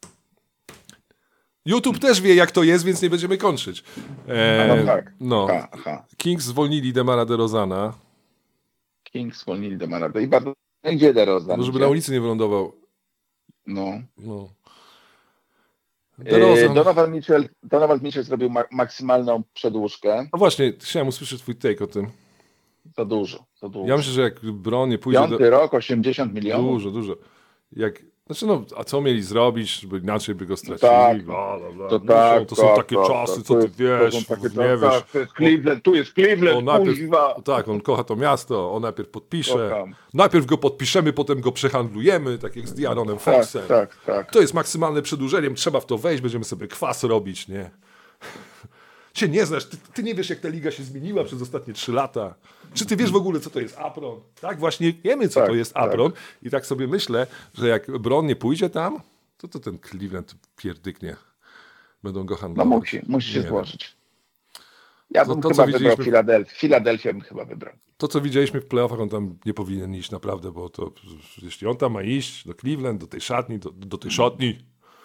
YouTube też wie, jak to jest, więc nie będziemy kończyć. E, No tak. no. Aha, aha. Kings zwolnili Demara DeRozana, Kings zwolnili Demara. I bardzo gdzie DeRozan? no, żeby Gdzie? na ulicy nie wylądował. No. No. Yy, DeRozan. Donovan Mitchell, Donovan Mitchell zrobił ma- maksymalną przedłużkę. No właśnie, chciałem usłyszeć twój take o tym. Za dużo, za dużo. Ja myślę, że jak Bron nie pójdzie Piąty do... rok, osiemdziesiąt milionów. Dużo, dużo. Jak... Znaczy no, a co mieli zrobić, żeby inaczej by go stracili? tak. Bla, bla, bla. To No, tak, to są tak, takie tak, czasy, tak. co To ty jest- wiesz, to są takie nie czasy, wiesz. tak, to jest Cleveland, tu jest Cleveland, On najpierw, kuźwa. tak, on kocha to miasto, on najpierw podpisze. Kocham. Najpierw go podpiszemy, potem go przehandlujemy, tak jak z Diaronem Tak, Foxem. tak, tak. To jest maksymalne przedłużeniem, trzeba w to wejść, będziemy sobie kwas robić, nie? Cię nie znasz, ty, ty nie wiesz, jak ta liga się zmieniła przez ostatnie trzy lata. Czy ty wiesz w ogóle, co to jest Apron? Tak, właśnie wiemy, co Tak, to jest tak. Apron. I tak sobie myślę, że jak Bron nie pójdzie tam, to, to ten Cleveland pierdyknie. Będą go No handlować. musi, musi się Nie wiem. złożyć. Ja To- bym to, co chyba wybrał widzieliśmy- Filadelfię. Filadelfię bym chyba wybrał. To, co widzieliśmy w playoffach, on tam nie powinien iść naprawdę, bo to jeśli on tam ma iść do Cleveland, do tej szatni, do, do tej szatni.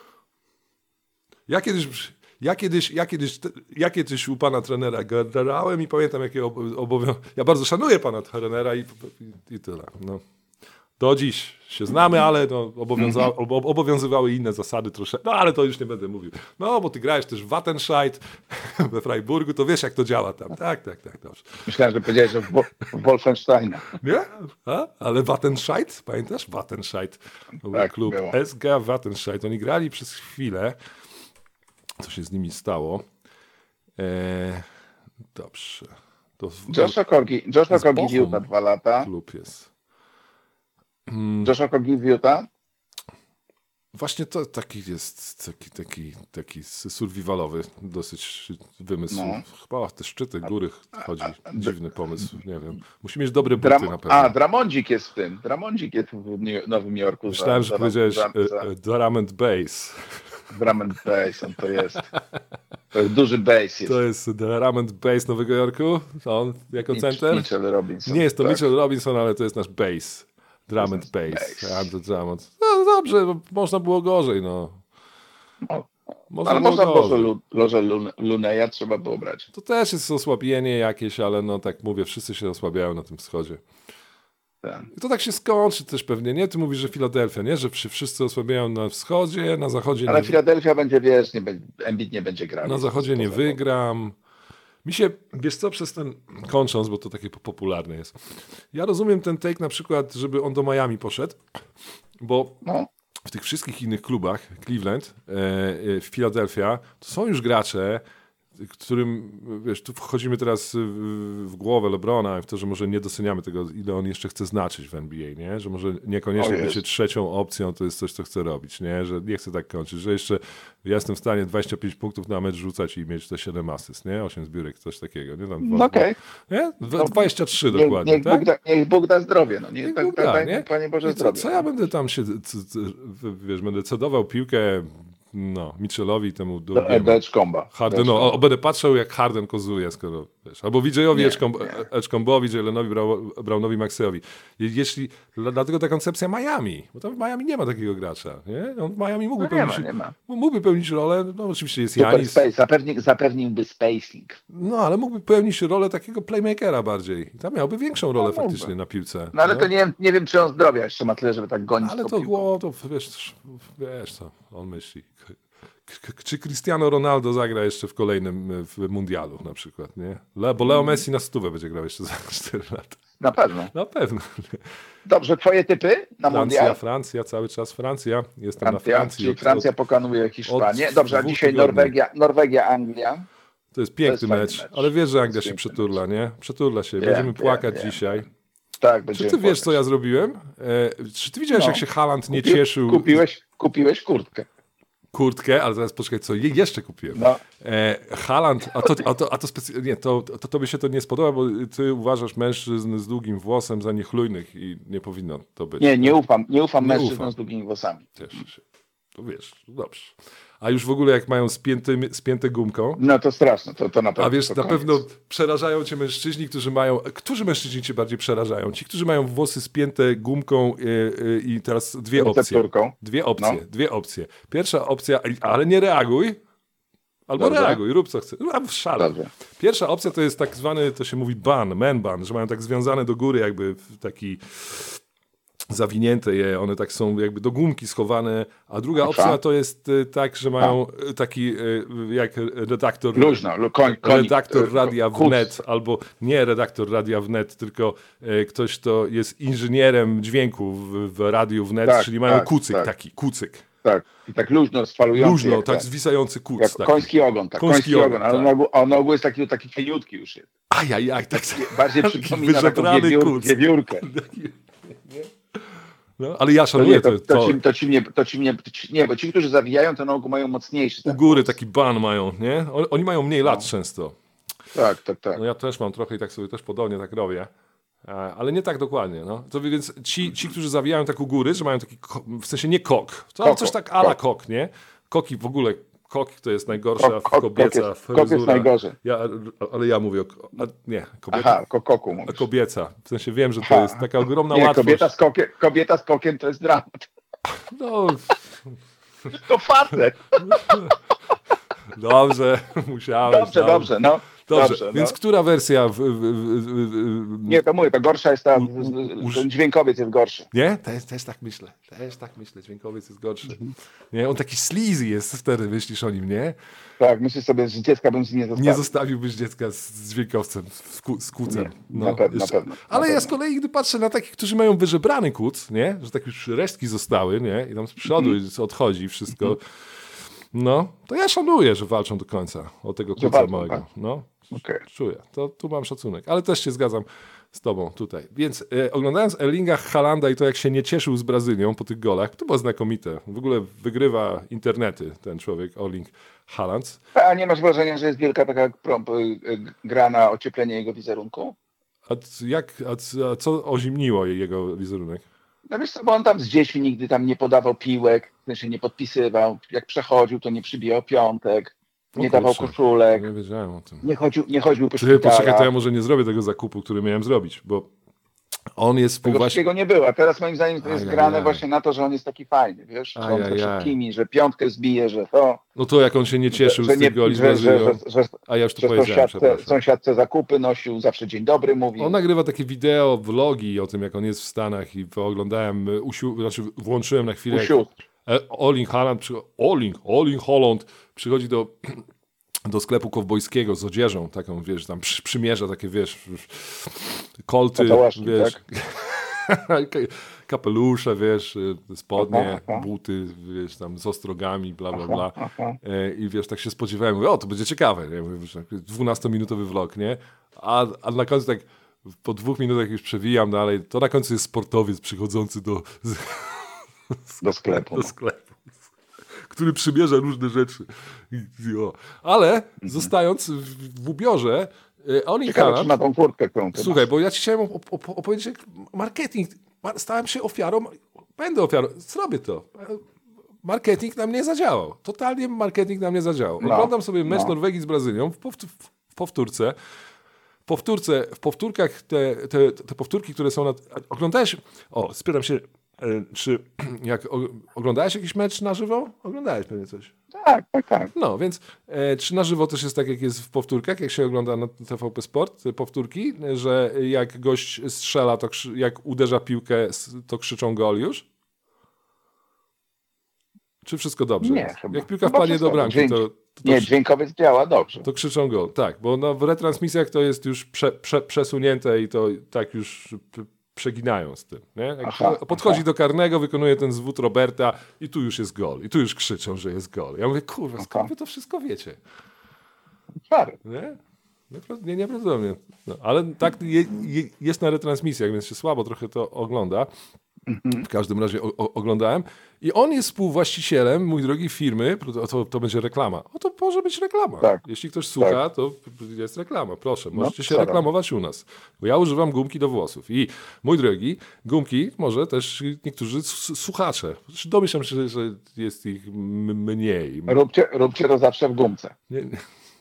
Ja kiedyś, ja kiedyś, ja kiedyś, ja kiedyś u pana trenera grałem i pamiętam, jakie obowiązki. Ja bardzo szanuję pana trenera i, i, i tyle. No. Do dziś się znamy, ale no, obowiąza, obo, obowiązywały inne zasady troszkę. No ale to już nie będę mówił. No, bo ty grałeś też w Wattenscheid we Freiburgu, to wiesz, jak to działa tam. Tak, tak, tak, dobrze. Myślałem, że powiedziałeś, że w, Bo- w Wolfensteina. Nie? A? Ale Wattenscheid, pamiętasz? Wattenscheid. To był Tak, klub było. S G Wattenscheid. Oni grali przez chwilę. Co się z nimi stało? Eee, dobrze. To w- Joshua Korgi, Joshua Z Korgi w Bochum. Utah dwa lata. klub jest. Joshua Korgi w Utah. Właśnie to taki jest, taki, taki, taki survivalowy dosyć wymysł. No. Chyba te szczyty, góry chodzi. Dziwny pomysł, nie wiem. Musi mieć dobre buty Dram- na pewno. A, Dramondzik jest w tym. Dramondzik jest w New- Nowym Jorku. Myślałem, za- że za- powiedziałeś za- e, za- e, drum and bass. drum and bass, on to jest. To jest duży bass. Jest. To jest drum and bass Nowego Jorku. On jako Mitch- center. Mitchell Robinson. Nie jest to tak. Mitchell Robinson, ale to jest nasz bass. Drum and nasz bass. bass. And the drum and... No dobrze, no, można było gorzej, no. No, Można ale było można było gorzej. Lu- lożę Lun- Luneja, trzeba było brać. To też jest osłabienie jakieś, ale no tak mówię, wszyscy się osłabiają na tym wschodzie. Tak. I to tak się skończy też pewnie, nie? Ty mówisz, że Filadelfia, nie? Że się wszyscy osłabiają na wschodzie, na zachodzie Ale nie, Filadelfia będzie, wiesz, nie będzie, Embiid nie będzie grał. na zachodzie nie wygram. Mi się, wiesz co, przez ten, kończąc, bo to takie popularne jest. Ja rozumiem ten take na przykład, żeby on do Miami poszedł, bo No, w tych wszystkich innych klubach, Cleveland, e, e, Philadelphia, to są już gracze, którym, wiesz, tu wchodzimy teraz w, w głowę LeBrona, w to, że może nie doceniamy tego, ile on jeszcze chce znaczyć w N B A, nie? Że może niekoniecznie O jest. bycie trzecią opcją to jest coś, co chce robić, nie? Że nie chce tak kończyć, że jeszcze ja jestem w stanie dwadzieścia pięć punktów na mecz rzucać i mieć te siedem asyst, nie? osiem zbiórek, coś takiego, nie? Tam, no okej. nie? Dwa- dwadzieścia trzy Niech, dokładnie, niech, tak? Bóg da, niech Bóg da zdrowie. No. Nie, Niech tak, Bóg tak, da, daj nie? mu, Panie Boże, I co, zdrowie. co ja będę tam się, c, c, wiesz, będę cedował piłkę, no, Mitchellowi i temu Do, drugiemu. do Edgecomba. Harden, no, o, będę patrzył, jak Harden kozuje, skoro, wiesz, albo V J-owi Nie, Edgecombowi, Jalenowi Brau- Brownowi, Maxeyowi. Je- Jeśli, dla- dlatego ta koncepcja Miami, bo tam w Miami nie ma takiego gracza, nie? On w Miami mógłby, No nie pełnić, ma, nie ma. mógłby pełnić rolę, no oczywiście jest Super Janis, space, zapewni, zapewniłby spacing. no ale mógłby pełnić rolę takiego playmakera bardziej. I tam miałby większą rolę No, faktycznie mógłby. na piłce. No ale to nie, wiem- nie wiem, czy on zdrowia jeszcze ma tyle, żeby tak gonić. Ale tą to piłką. gło, to wiesz, wiesz co on myśli. K- k- Czy Cristiano Ronaldo zagra jeszcze w kolejnym e, w mundialu na przykład, nie? Le, bo Leo Messi na stówę będzie grał jeszcze za cztery lata. Na pewno. Na pewno. Dobrze, twoje typy na Francja, mundial? Francja, cały czas Francja. Jestem na Francja, Francji. czyli od- Francja od- pokonuje Hiszpanię. od Dobrze, a dwóch dzisiaj tygodni. Norwegia, Norwegia, Anglia. To jest piękny To jest fajny mecz, mecz. ale wiesz, że To Anglia jest się piękny przeturla, nie? Przeturla się. Wiem, Będziemy wiem, płakać wiem, dzisiaj. Tak, Czy będziemy ty wiesz, co płakać. ja zrobiłem? E, czy ty widziałeś, No. jak się Haaland nie Kupi- cieszył? Kupiłeś, kupiłeś kurtkę. Kurtkę, ale teraz poczekaj, co je jeszcze kupiłem. No. E, Haaland, a to, a to, a to specjalnie, nie, to, to tobie się to nie spodoba, bo ty uważasz mężczyzn z długim włosem za niechlujnych i nie powinno to być. Nie, nie ufam, nie ufam Nie mężczyznom ufam. z długimi włosami. Cieszę się. To wiesz, dobrze. A już w ogóle jak mają spięty, spięte gumką, No to straszne, to, to na pewno. a wiesz, to na koniec. pewno przerażają cię mężczyźni, którzy mają... Którzy mężczyźni cię bardziej przerażają? Ci, którzy mają włosy spięte gumką i, i, i teraz dwie opcje. Recepturką. Dwie opcje, No. dwie opcje. Pierwsza opcja, ale nie reaguj, albo Dobrze. reaguj, rób co chcesz. A w szale. Dobrze. Pierwsza opcja to jest tak zwany, to się mówi ban, man ban, że mają tak związane do góry jakby w taki zawinięte je, one tak są jakby do gumki schowane, a druga Aha. opcja to jest y, tak, że mają y, taki y, jak redaktor Luźno, lu- koń, koń, redaktor e, radia kuc. wnet, albo nie redaktor radia wnet, tylko e, ktoś, kto jest inżynierem dźwięku w, w radiu wnet, Tak, czyli mają tak, kucyk tak. taki, kucyk. Tak, i tak luźno, sfalujący. Luźno, jak tak ten, zwisający kuc. Jak taki. koński ogon, tak, Koński koński, ogon, ogon, ale tak. on na ogół- a na ogół jest taki, taki cieniutki już jest. Ajajaj, tak. Bardziej Taki przypomina taką wyżebrany wiewiór, kuc. wiewiórkę. No, ale ja To szanuję nie, to. to, to, to, ci, to, ci mnie, to ci mnie, to ci, nie, bo ci, którzy zawijają, to na ogół mają mocniejszy. u Tak, góry taki ban mają, nie? Oni, oni mają mniej lat często. tak, tak, tak. No ja też mam trochę i tak sobie też podobnie tak robię. E, Ale nie tak dokładnie, no. To więc ci, ci, którzy zawijają tak u góry, że mają taki, ko- w sensie nie kok, to Koko, coś tak ala kok. kok, nie? Koki w ogóle, kok to jest najgorsza Kok- kok- kobieca kok jest- kok jest fryzura. najgorzej. Ja, ale ja mówię o, ko- a, nie, kobieta, Aha, kokoku a mówisz. kobieca. W sensie wiem, że to Aha. jest taka ogromna Nie, łatwość. kobieta z, kokiem, kobieta z kokiem to jest dramat. No, To facet. dobrze, musiałeś. Dobrze, no. dobrze, no. Dobrze, Dobrze, więc no. która wersja? W, w, w, w, Nie, to mówię, to gorsza jest ta, ten dźwiękowiec jest gorszy. Nie? Też, też tak myślę. Też tak myślę. Dźwiękowiec jest gorszy. Nie? On taki sleazy jest wtedy, myślisz o nim, nie? Tak, myślę sobie, że dziecka bym z nim nie zostawił. Nie zostawiłbyś dziecka z, z dźwiękowcem, z, ku, z kucem. Nie, na pewno, na pewno, na Ale ja pewno. z kolei, gdy patrzę na takich, którzy mają wyżebrany kuc, nie? Że tak już resztki zostały, nie? I tam z przodu Mhm. odchodzi wszystko. No, to ja szanuję, że walczą do końca o tego kuca walczą, małego. tak? No, Okej. czuję. To tu mam szacunek. Ale też się zgadzam z tobą tutaj. Więc e, oglądając Erlinga Haalanda i to, jak się nie cieszył z Brazylią po tych golach, to było znakomite. W ogóle wygrywa internety ten człowiek, Erling Haaland. A nie masz wrażenia, że jest wielka taka pro- y, gra na ocieplenie jego wizerunku? A c- jak, a, c- a co ozimniło jego wizerunek? No wiesz co, bo on tam z dziećmi nigdy tam nie podawał piłek, w sensie nie podpisywał. Jak przechodził, to nie przybijał piątek, nie O dawał kurczę, koszulek, Nie wiedziałem o tym. nie chodził, nie chodził po Czy szpitala. poczekaj, to ja może nie zrobię tego zakupu, który miałem zrobić, bo on jest Tego współwłaścicielem. wszystkiego nie było, a teraz moim zdaniem to jest Ajajaj. grane właśnie na to, że on jest taki fajny, wiesz, że on ze Ajajaj. wszystkimi, że piątkę zbije, że to, No to jak on się nie cieszył że, z nie, tych goli z że, że, Brazylią, że, że, a ja już to że powiedziałem, sąsiadce, przepraszam. sąsiadce zakupy nosił, zawsze dzień dobry mówił. On nagrywa takie wideo, vlogi o tym, jak on jest w Stanach i oglądałem, e, usiu, znaczy włączyłem na chwilę, jak Usiu. e, Erling Haaland, przy- Erling, Erling Haaland przychodzi do, do sklepu kowbojskiego z odzieżą, taką, wiesz, tam przy, przymierza takie, wiesz, kolty, Tatuażki, wiesz, tak? kapelusze, wiesz, spodnie, Aha, aha. buty, wiesz, tam z ostrogami, bla, bla, bla. aha. E, I wiesz, tak się spodziewałem, mówię, o, to będzie ciekawe, nie? Mówię, wiesz, dwunastominutowy vlog, nie? A, a na końcu tak po dwóch minutach już przewijam dalej, to na końcu jest sportowiec przychodzący do, z, Do sklepu. do sklepu, który przymierza różne rzeczy. I, o. Ale zostając w, w ubiorze, e, Erling Ciekawe, czy Haaland, ma tą kurtkę, którą ty słuchaj, masz. bo ja ci chciałem op- op- opowiedzieć, jak marketing, ma- stałem się ofiarą, będę ofiarą, zrobię to. Marketing na mnie zadziałał. Totalnie marketing na mnie zadziałał. No, Oglądam sobie mecz no. Norwegii z Brazylią w, powt- w powtórce. Powtórce, w powtórkach te, te, te powtórki, które są na... Oglądałeś... O, spytam się, e, czy jak o, oglądałeś jakiś mecz na żywo? Oglądałeś pewnie coś. Tak, tak, tak. No, więc e, czy na żywo też jest tak, jak jest w powtórkach, jak się ogląda na T V P Sport, te powtórki, że jak gość strzela, to krzy- jak uderza piłkę, s- to krzyczą gol już? Czy wszystko dobrze? Nie, jest? chyba. Jak piłka Chyba wpadnie do wszystko. bramki, Dźwięk- to, to, to, Nie, krzy- dźwiękowiec działa dobrze. to krzyczą gol. Tak, bo no, w retransmisjach to jest już prze, prze, przesunięte i to tak już p- przeginają z tym. Nie? Jak Aha, podchodzi aha. do karnego, wykonuje ten zwód Roberta i tu już jest gol. I tu już krzyczą, że jest gol. Ja mówię, kurwa, skąd Aha. wy to wszystko wiecie? Czary. Nie? Niepra- Nie, nieprawdopodobnie. No, ale tak je, je, jest na retransmisjach, więc się słabo trochę to ogląda. W każdym razie o, o, oglądałem. I on jest współwłaścicielem, mój drogi, firmy, to, to, to będzie reklama. O, to może być reklama. Tak. Jeśli ktoś słucha, to jest reklama. Proszę, możecie się staram. reklamować u nas. Bo ja używam gumki do włosów. I mój drogi, gumki może też niektórzy s- słuchacze. Domyślam się, że jest ich m- mniej. Róbcie, róbcie to zawsze w gumce. Nie, nie.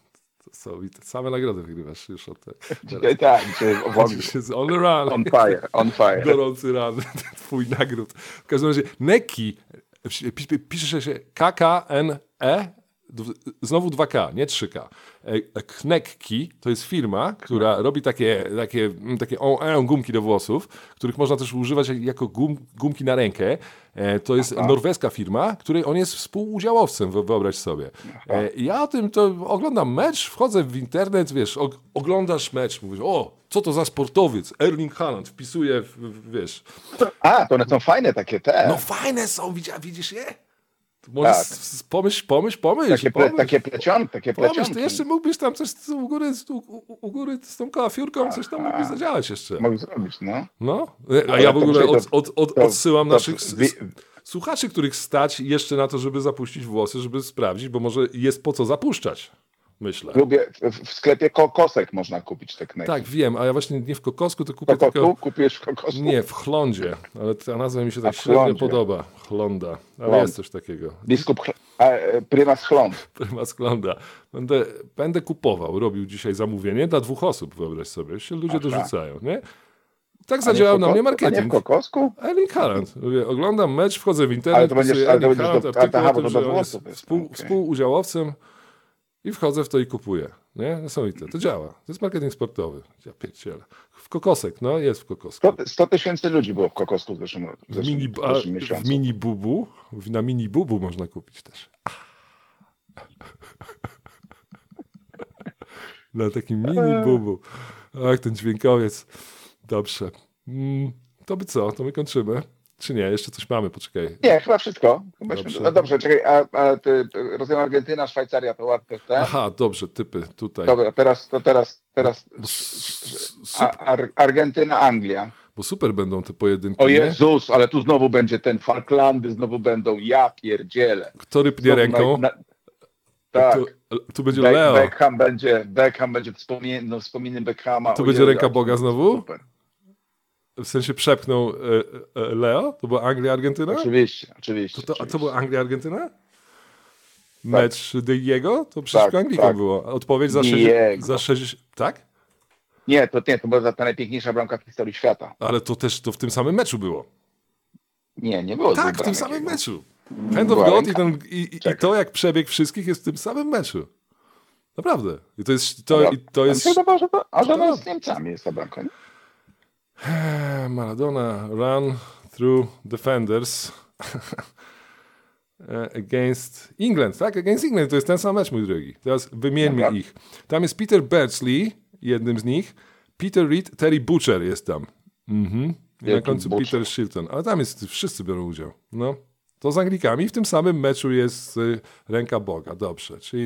To są i te same nagrody wygrywasz już od te. Dzisiaj tak, dzisiaj w ogóle. Jest all around. On fire, on fire. Gorący ran, twój nagród. W każdym razie Neki, pi- pisze się K K N E, d- znowu dwa K, nie trzy K. E, Knekki to jest firma, która robi takie, takie, mm, takie on, on, gumki do włosów, których można też używać jako gum, gumki na rękę. E, To jest norweska firma, której on jest współudziałowcem, wyo- wyobraź sobie. E, Ja o tym to oglądam mecz, wchodzę w internet, wiesz, og- oglądasz mecz, mówisz, o, co to za sportowiec, Erling Haaland, wpisuje, w, w, wiesz, A, to one są fajne takie te. no fajne są, widzisz, widzisz je? To może Tak. s- s- pomyśl, pomyśl, pomyśl, takie, ple, pomyśl. takie plecionki, takie Pomyśl, plecionki. to jeszcze mógłbyś tam coś z- u góry, z- u, u, u góry z tą kalafiurką, coś tam mógłbyś zadziałać jeszcze. Mogę zrobić, no. No, a Ale ja w to ogóle muszę od, to- od, od, to- odsyłam to naszych s- wi- s- słuchaczy, których stać jeszcze na to, żeby zapuścić włosy, żeby sprawdzić, bo może jest po co zapuszczać, myślę. Lubię, w, w sklepie kokosek można kupić te kneki. Tak, wiem, a ja właśnie nie w kokosku, to kupię Kokosku? tylko... Kupisz w kokosku? Nie, w chlądzie, ale ta nazwa mi się A, tak w średnio chlądzie. podoba. Chlonda, ale Chląd. jest coś takiego. Biskup, chl- a, e, prymas chląd. Prymas Klonda. Będę, będę kupował, robił dzisiaj zamówienie dla dwóch osób, wyobraź sobie. Się ludzie Aha. dorzucają, nie? Tak A nie zadziałał w na mnie kokosku? A nie w marketing. kokosku? Erling Haaland. Mówię, oglądam mecz, wchodzę w internet, Ale to będziesz- wpisuję ale to Erling będziesz Haaland, do- artykuł aha, o bo tym, to że do on jest włosów jest, współ, okej. współudziałowcem i wchodzę w to i kupuję. Nie? Niesamowite. To działa. To jest marketing sportowy. Ja pierdzielę. W kokosek, no jest w kokosku. sto- sto tysięcy ludzi było w kokosku w zeszłym, w W zeszłym, mini, w a, zeszłym w miesiącu. mini bubu, w- na mini bubu można kupić też. Na takim mini bubu. Ach, ten dźwiękowiec. Dobrze. Mm, to by co? To my kończymy. Czy nie? Jeszcze coś mamy, poczekaj. Nie, chyba wszystko. Chyba Dobrze. dobrze. No dobrze, czekaj, a, a ty, ty, rozumiem Argentyna, Szwajcaria to łatwe te. Aha, dobrze, typy tutaj. Dobra, teraz, to teraz, teraz Bo, s- s- a, Ar, Argentyna, Anglia. bo super będą te pojedynki. O nie? Jezus, ale tu znowu będzie ten Falklandy, znowu będą, ja pierdzielę. Kto rypnie Znowu ręką? na- na- tak. Tu, tu będzie Be- Leo. Beckham będzie, Beckham będzie wspomnieniem, no, wspomnieniem Beckhama. To O będzie Jezu, ręka Boga znowu? Super. W sensie przepchnął e, e, Leo? To była Anglia-Argentyna? Oczywiście, oczywiście. To, to, a oczywiście. to była Anglia-Argentyna? Mecz Diego? To przecież Tak, Anglikom tak. było. Odpowiedź za, Diego. sześćdziesiąt, za sześćdziesiąt... Tak? Nie, to nie, to była ta najpiękniejsza bramka w historii świata. Ale to też to w tym samym meczu było. Nie, nie było Tak, dwóch w tym bramek samym jego. meczu. Hand of Była God i, ręka. ten, i, i, i Czekaj. to, jak przebieg wszystkich jest w tym samym meczu. Naprawdę. I to jest... To, Dobra. i to jest... A mi się wydawało, że to, a że to- ona z Niemcami jest ta bramka, nie? Maradona run through defenders against England, tak? Against England, to jest ten sam mecz, mój drogi. Teraz wymieńmy Dobra. ich. Tam jest Peter Beardsley, jednym z nich, Peter Reed, Terry Butcher jest tam. Mhm. I na Jaki końcu Butcher? Peter Shilton. Ale tam jest, wszyscy biorą udział. No. To z Anglikami. W tym samym meczu jest y, ręka Boga. Dobrze. Czyli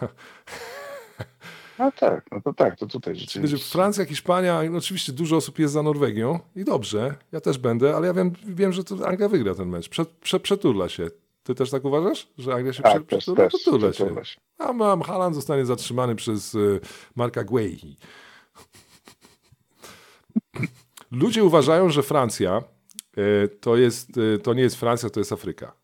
No tak, no to tak, to tutaj Będzie rzeczywiście. Francja, Hiszpania, oczywiście dużo osób jest za Norwegią i dobrze, ja też będę, ale ja wiem, wiem że to Anglia wygra ten mecz. Prze, prze, przeturla się. Ty też tak uważasz, że Anglia się Tak, prze, też, przeturla? też, Przeturla się. przeturla się. A mam Haaland zostanie zatrzymany przez y, Marka Guehi. Ludzie uważają, że Francja y, to, jest, y, to nie jest Francja, to jest Afryka.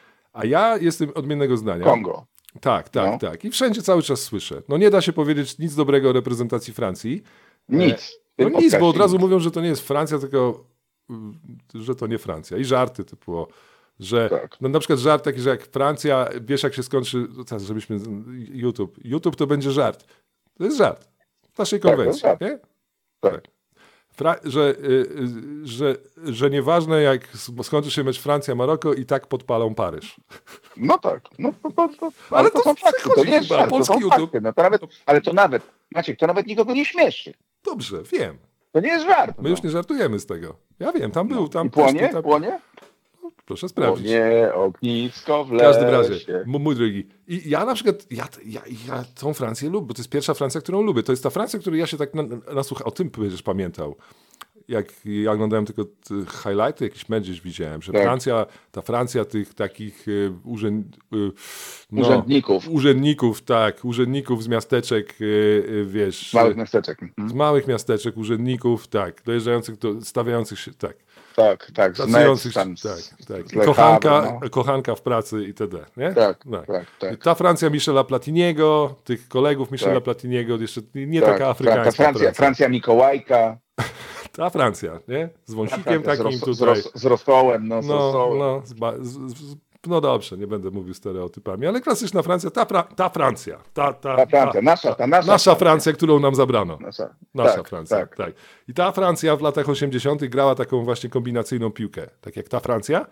A ja jestem odmiennego zdania. Kongo. Tak, tak, No. tak. I wszędzie cały czas słyszę. No nie da się powiedzieć nic dobrego o reprezentacji Francji. Nic. No Tym nic, bo od podkreślę, razu nic. mówią, że to nie jest Francja, tylko mm, że to nie Francja. I żarty typu, o, że Tak. no na przykład żart taki, że jak Francja, wiesz jak się skończy, no teraz żebyśmy, YouTube, YouTube to będzie żart. To jest żart. W naszej Tak, to jest konwencji, żart. nie? Tak. Fra- że, y, y, że, że nieważne jak skończy się mecz Francja-Maroko i tak podpalą Paryż. No tak, no to, to, to, Ale ale to to są fakty, to przechodzi nie jest chyba, żart, to polski są YouTube. fakty. No to nawet, ale to nawet, Maciek, to nawet nikogo nie śmieszy. Dobrze, wiem. To nie jest żart. My już nie żartujemy z tego. Ja wiem, tam był, tam I płonie? też- tam, Płonie? proszę sprawdzić. Płonie, ognisko w W lesie. każdym razie, m- mój drogi. I ja na przykład, ja, ja, ja tą Francję lubię, bo to jest pierwsza Francja, którą lubię. To jest ta Francja, której ja się tak na, nasłuchałem. O tym będziesz pamiętał. Jak ja oglądałem tylko te highlighty, jakiś mecz gdzieś widziałem, że Tak. Francja, ta Francja tych takich y, urzęd, y, no, Urzędników. urzędników, tak, urzędników z miasteczek, y, y, wiesz, Małych miasteczek. Mhm. z małych miasteczek, urzędników, tak, dojeżdżających, do, stawiających się, tak. Tak, tak, z Pracujących, Metz, tam, tak, z- tak. z I Le kochanka, Havre, no. kochanka w pracy itd. Nie? Tak, tak, tak. I ta Francja Michela Platiniego, tych kolegów Michela Tak. Platiniego, jeszcze nie tak. taka afrykańska Ta Francja, Francja. Francja Mikołajka. Ta Francja, nie? Z Ta wąsikiem Francja z, takim ros, z, tutaj. ros, z rosołem, no, z No, rosołem. no, z, ba- z, z, no dobrze, nie będę mówił stereotypami, ale klasyczna Francja, ta, pra, ta Francja. Ta, ta, Ta Francja, nasza, ta nasza. nasza Francja, którą nam zabrano. Nasza, Nasza tak, Francja, tak. tak. I ta Francja w latach osiemdziesiątych grała taką właśnie kombinacyjną piłkę. Tak jak ta Francja,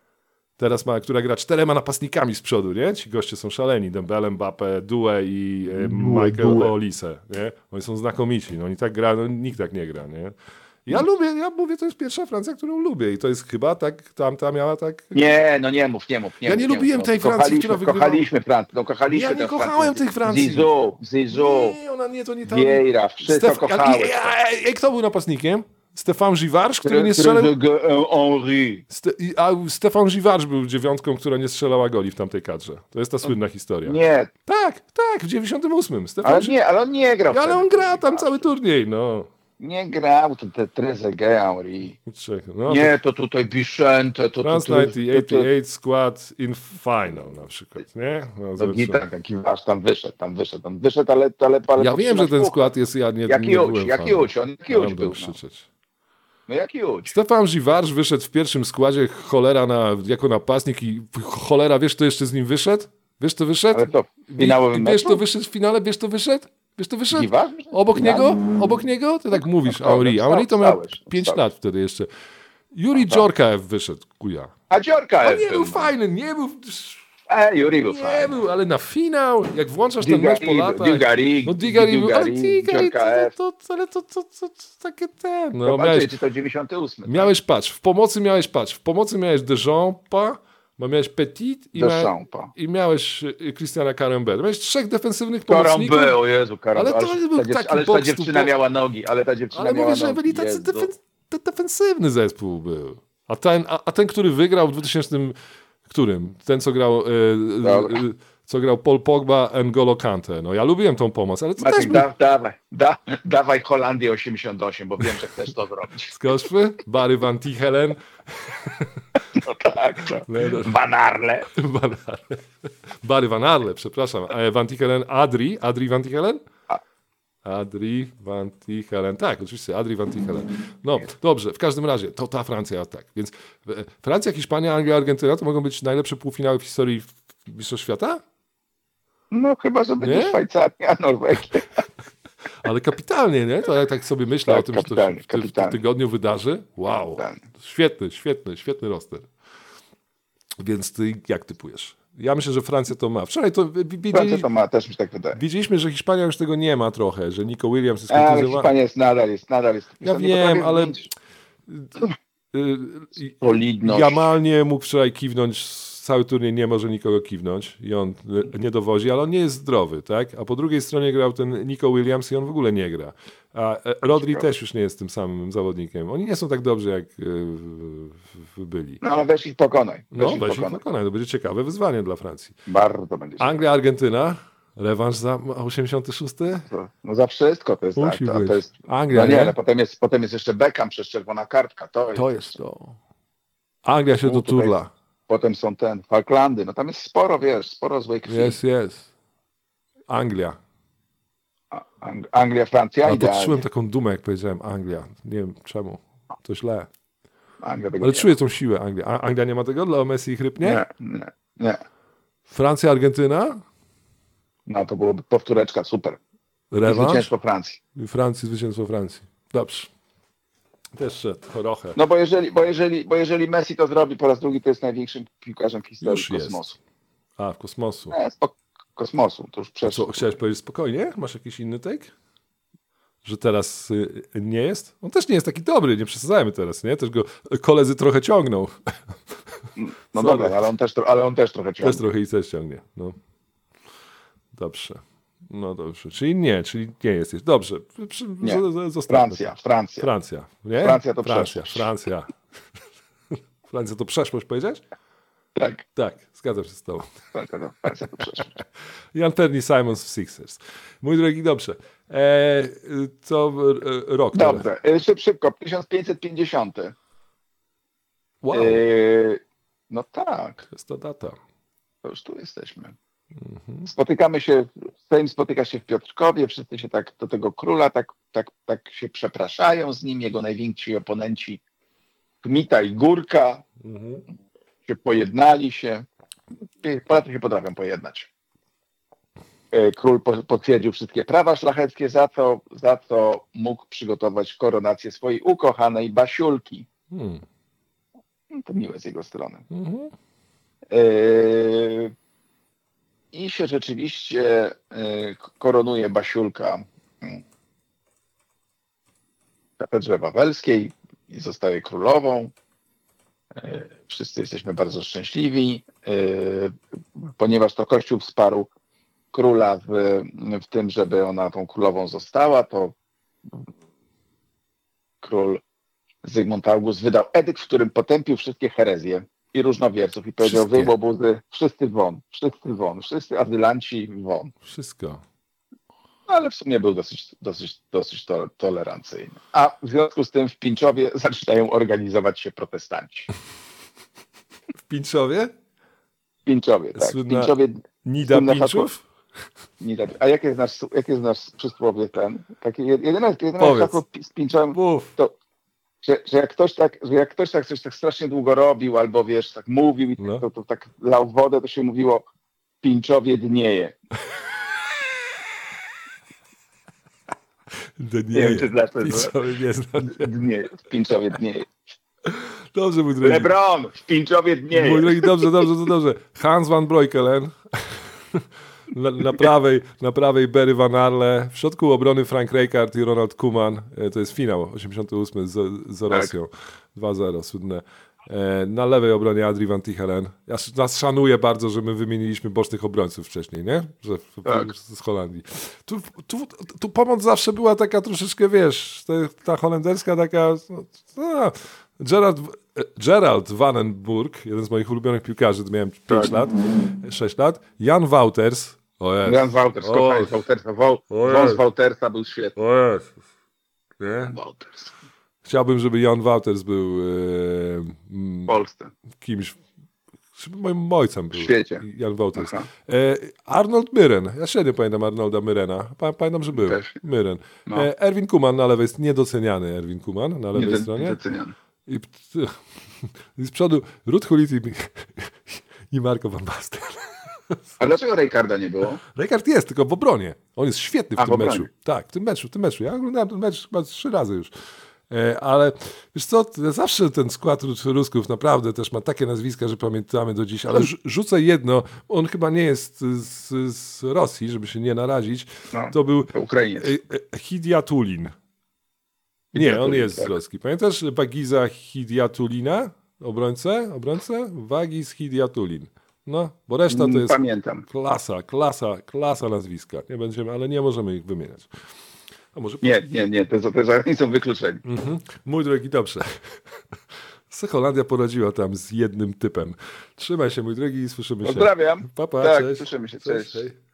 teraz ma, która gra czterema napastnikami z przodu, nie? Ci goście są szaleni. Dembele, Mbappé, Due i e, Michael Due. Olise, nie? Oni są znakomici. No, oni tak gra, no, nikt tak nie gra, nie? Ja lubię, ja mówię, to jest pierwsza Francja, którą lubię i to jest chyba tak, tamta miała tak... Nie, no nie mów, nie mów. Nie Ja mów, nie mów, lubiłem no. tej Francji, kochaliśmy, która wygrywała. Kochaliśmy Francję, no kochaliśmy Ja nie tę kochałem Francję. tych Francji. Zizou, Zizou, Nie, ona nie, to nie tam... Vieira, wszystko Stef- kochałeś. ale- Ej, kto był napastnikiem? Stefan Givarcz, który Który- nie który- strzelał... który- Henry. Ste- i- a Stefan Givarcz był dziewiątką, która nie strzelała goli w tamtej kadrze. To jest ta słynna historia. Nie, Tak, tak, w dziewięćdziesiątym ósmym. Stefan ale Gi- nie, ale on nie grał. ale wtedy. on gra tam cały turniej, no. Nie grał, to te Trezeguet, Henry. Czekaj, no Nie, to tutaj Bichente, to France tutaj... dziewięćdziesiąt osiem skład in final na przykład, nie? No, To zobaczymy. gitar, taki wasz tam wyszedł, tam wyszedł, tam wyszedł, ale... ale, ale Ja wiem, że ten podtrzymać skład jest, ja nie, Jak nie Juć, byłem jak fanem. Juć, on jak Ja Juć będę był, no. krzyczeć. No jak Juć. Stefan Givarcz wyszedł w pierwszym składzie, cholera na, jako napastnik i cholera, wiesz, kto jeszcze z nim wyszedł? Wiesz, kto wyszedł? Ale to w finałowym Wiesz, meczu? kto wyszedł w finale? Wiesz, kto wyszedł? Wiesz, kto wyszedł? Givarcz? Obok Ja- niego? Obok niego? Ty tak mówisz, No, Henry. no, Henry to miał wstałeś, pięć wstałeś. lat wtedy jeszcze. Juri Dżorkaew wyszedł, kuja. A Dziorka On F nie był no. fajny, nie był... E, Juri był Nie fajny. był, ale na finał, jak włączasz ten mecz po Digari, latach... Digari, No Digari był, ale Digari, Digari, Dziorka to, F. to, to, ale to, to, to, to takie ten... No, Zobaczcie, miałeś, czy to dziewięćdziesiąty ósmy. miałeś, patrz, w pomocy miałeś, patrz, w pomocy miałeś Deschampa, bo miałeś Petit i, Do mia, Champa. i miałeś y, Christiana Carambeu. Miałeś trzech defensywnych pomocników. Karambę, o Jezu, Karambę. Ale to Ale, był ta, dziew- taki ale ta box dziewczyna to- miała nogi, ale ta dziewczyna Ale miała mówię, że nogi. byli tacy Jezu. defen, de, defensywny zespół był. A ten, a, a ten, który wygrał w dwutysięcznym którym? Ten, co grał... E, Dobra. e, co grał Paul Pogba, N'Golo Kante. No ja lubiłem tą pomoc, ale to Maciek, też był... da, dawaj, da, dawaj Holandię osiemdziesiąt osiem, bo wiem, że chcesz to zrobić. Z Koszwy, Barry Van Tichelen. No tak, to. No, no. Van Arle. Van Arle. Barry Van Arle, przepraszam. E, Van Tichelen, Adri, Adri Van Tichelen? Adri Van Tichelen. Tak, oczywiście, Adri Van Tichelen. No, dobrze, w każdym razie, to ta Francja, tak. Więc e, Francja, Hiszpania, Anglia, Argentyna to mogą być najlepsze półfinały w historii Mistrzostw Świata? No chyba, że będzie Nie? Szwajcaria, Norwegia. Ale kapitalnie, nie? To ja tak sobie myślę Tak, o tym, że to się kapitalnie, w, tym- w tym kapitalnie. tygodniu wydarzy. Wow, Kapitalnie. świetny, świetny, świetny roster. Więc ty jak typujesz? Ja myślę, że Francja to ma. Wczoraj to wi- Francja wiedzieli, to ma, też mi się tak wydaje. widzieliśmy, że Hiszpania już tego nie ma trochę, że Nico Williams jest Ale kontuzjowany. Hiszpania jest nadal, jest nadal. Jest, Ja nie wiem, potrafię ale zmienić y, solidność. Jamal nie mógł wczoraj kiwnąć, cały turniej nie może nikogo kiwnąć i on y, nie dowozi, ale on nie jest zdrowy, tak? A po drugiej stronie grał ten Nico Williams i on w ogóle nie gra. A e, Rodri też już nie jest tym samym zawodnikiem. Oni nie są tak dobrzy, jak y, w- w- byli. No ale weź ich pokonaj. Weź No, ich weź ich pokonaj. pokonaj, to będzie ciekawe wyzwanie dla Francji. Bardzo będzie się. Anglia, Argentyna, rewanż za osiemdziesiąty szósty? No za wszystko to jest tak. Musi To, być. to jest, Anglia, no nie, nie? ale potem jest, potem jest jeszcze Beckham przez czerwona kartka. To jest, To jest to. Anglia się No, tutaj- doturla. Potem są ten, Falklandy. No tam jest sporo, wiesz, sporo złej krwi. Jest, jest. Anglia. A- Ang- Anglia, Francja, Ale idealnie. poczułem taką dumę, jak powiedziałem Anglia. Nie wiem czemu. To źle. Anglia tego Ale nie czuję tą siłę Anglia. A Anglia nie ma tego dla Messi i Chrypnie? ma. Nie, nie, nie. Francja, Argentyna? No to byłoby powtóreczka, super. I Rewanż? zwycięstwo Francji. I Francji, zwycięstwo Francji. Dobrze. Też szedł, trochę. No bo jeżeli, bo, jeżeli, bo jeżeli Messi to zrobi po raz drugi, to jest największym piłkarzem w historii Już jest. kosmosu. A, w kosmosu. Nie, spok- kosmosu, to już A przeszło. co, chciałeś powiedzieć spokojnie? Masz jakiś inny take? Że teraz y, nie jest? On też nie jest taki dobry, nie przesadzajmy teraz, nie? Też go koledzy trochę ciągną. No Sorry. dobra, ale on też, tro- ale on też trochę ciągnie. Też trochę i też ciągnie. No. Dobrze. No dobrze. Czyli nie, czyli nie jesteś. Dobrze. Przy, Nie. z- z- zostawmy Francja, Francja. Francja. Nie? Francja to Francja, przeszłość. Francja. Francja to przeszłość, powiedziałeś? Tak, Tak, zgadzam się z tobą. Francja to, Francja to przeszłość. I Anthony Simons w Sixers. Mój drogi, dobrze. E, to e, rok. Dobrze, y, szyb, szybko, tysiąc pięćset pięćdziesiąty. Wow, Y, no tak, to jest ta data. to już tu jesteśmy. Mhm. Spotykamy się, Sejm spotyka się w Piotrkowie, wszyscy się tak do tego króla tak, tak, tak się przepraszają z nim, jego najwięksi oponenci Kmita i Górka Mhm. się pojednali się. Polacy się potrafią pojednać. E, Król po- potwierdził wszystkie prawa szlacheckie, za co, za co mógł przygotować koronację swojej ukochanej Basiulki. Hmm. No, to miłe z jego strony. Mhm. E, I się rzeczywiście e, koronuje Basiulka mm, w katedrze wawelskiej i zostaje królową. E, Wszyscy jesteśmy bardzo szczęśliwi, e, ponieważ to Kościół wsparł króla w, w tym, żeby ona tą królową została, to król Zygmunt August wydał edykt, w którym potępił wszystkie herezje i różnowierców i powiedział: Wszystkie. wy łobuzy, wszyscy won, wszyscy won, wszyscy azylanci won. Wszystko. Ale w sumie był dosyć, dosyć, dosyć to, tolerancyjny. A w związku z tym w Pińczowie zaczynają organizować się protestanci. W Pińczowie? W Pińczowie, tak. W Słynna- Pińczowie, Nida Słynne Pińczów? nie tak. A jakie znasz, jakie znasz przysłowie ten? Takie jedyne, jedyne Powiedz. hasło z Pińczowem, Mów. to, że, że jak ktoś tak, że jak ktoś tak coś tak strasznie długo robił, albo wiesz, tak mówił i No. to, to tak lał wodę, to się mówiło: w Pińczowie dnieje. Nie, Nie wiem, czy znasz to. Pińczowie nie znam. Dnieje, w Pińczowie dnieje. Dobrze, mój drogi. Lebron, w Pińczowie dnieje. Mój drogi, dobrze, dobrze, to dobrze. Hans van Breukelen. Na, na, prawej, na prawej Barry Van Arle. W środku obrony Frank Rijkaard i Ronald Koeman. E, To jest finał osiemdziesiąty ósmy z, z Rosją. dwa zero, słynne. E, Na lewej obronie Adri Van Tichelen. Ja sz- nas szanuję bardzo, że my wymieniliśmy bocznych obrońców wcześniej, nie? Że w, Tak. z Holandii. Tu, tu, tu pomoc zawsze była taka troszeczkę, wiesz, te, ta holenderska taka... No, no, Gerard Gerald Vandenburg, jeden z moich ulubionych piłkarzy, to miałem pięć Tak. lat, sześć lat. Jan Wouters. O jest. Jan Wouters, O, kochałeś Woutersa. Wo- O Wąs jest. Woutersa był świetny. O jest. Nie? Wouters. Chciałbym, żeby Jan Wouters był e, W mm, Polsce. kimś, żeby moim ojcem był. W świecie. Jan Wouters. Aha. E, Arnold Myren. Ja średnio pamiętam Arnolda Myrena. Pa, pamiętam, że był. Też. Myren. No. E, Erwin Koeman na lewej jest niedoceniany. Erwin Koeman na lewej Nie stronie. doceniany. I, I z przodu Ruud Gullit i, i Marco van Basten. A dlaczego Rijkaarda nie było? Rijkaard jest, tylko w obronie. On jest świetny w A, tym w obronie. meczu. Tak, w tym meczu, w tym meczu. Ja oglądałem ten mecz chyba trzy razy już. E, ale wiesz co, t- zawsze ten skład Rus- Rusków naprawdę też ma takie nazwiska, że pamiętamy do dziś. Ale rzu- rzucę jedno, on chyba nie jest z, z Rosji, żeby się nie narazić. No, To był to Ukrainiec. e, e, Hidiatulin. Nie, on Hidiatulin, jest z tak. Rosji. Pamiętasz Wagiza Hidiatulina? Obrońcę? Obrońcę? Wagiz Hidiatulin. No, bo reszta to jest Pamiętam. klasa, klasa, klasa nazwiska. Nie będziemy, ale nie możemy ich wymieniać. A może Nie, nie, nie, te, te zagranicy są wykluczeni. Mhm. Mój drogi, dobrze. Se Holandia poradziła tam z jednym typem. Trzymaj się, mój drogi, i słyszymy się. Pozdrawiam. Pa, pa, Tak, cześć. słyszymy się, cześć. Hej.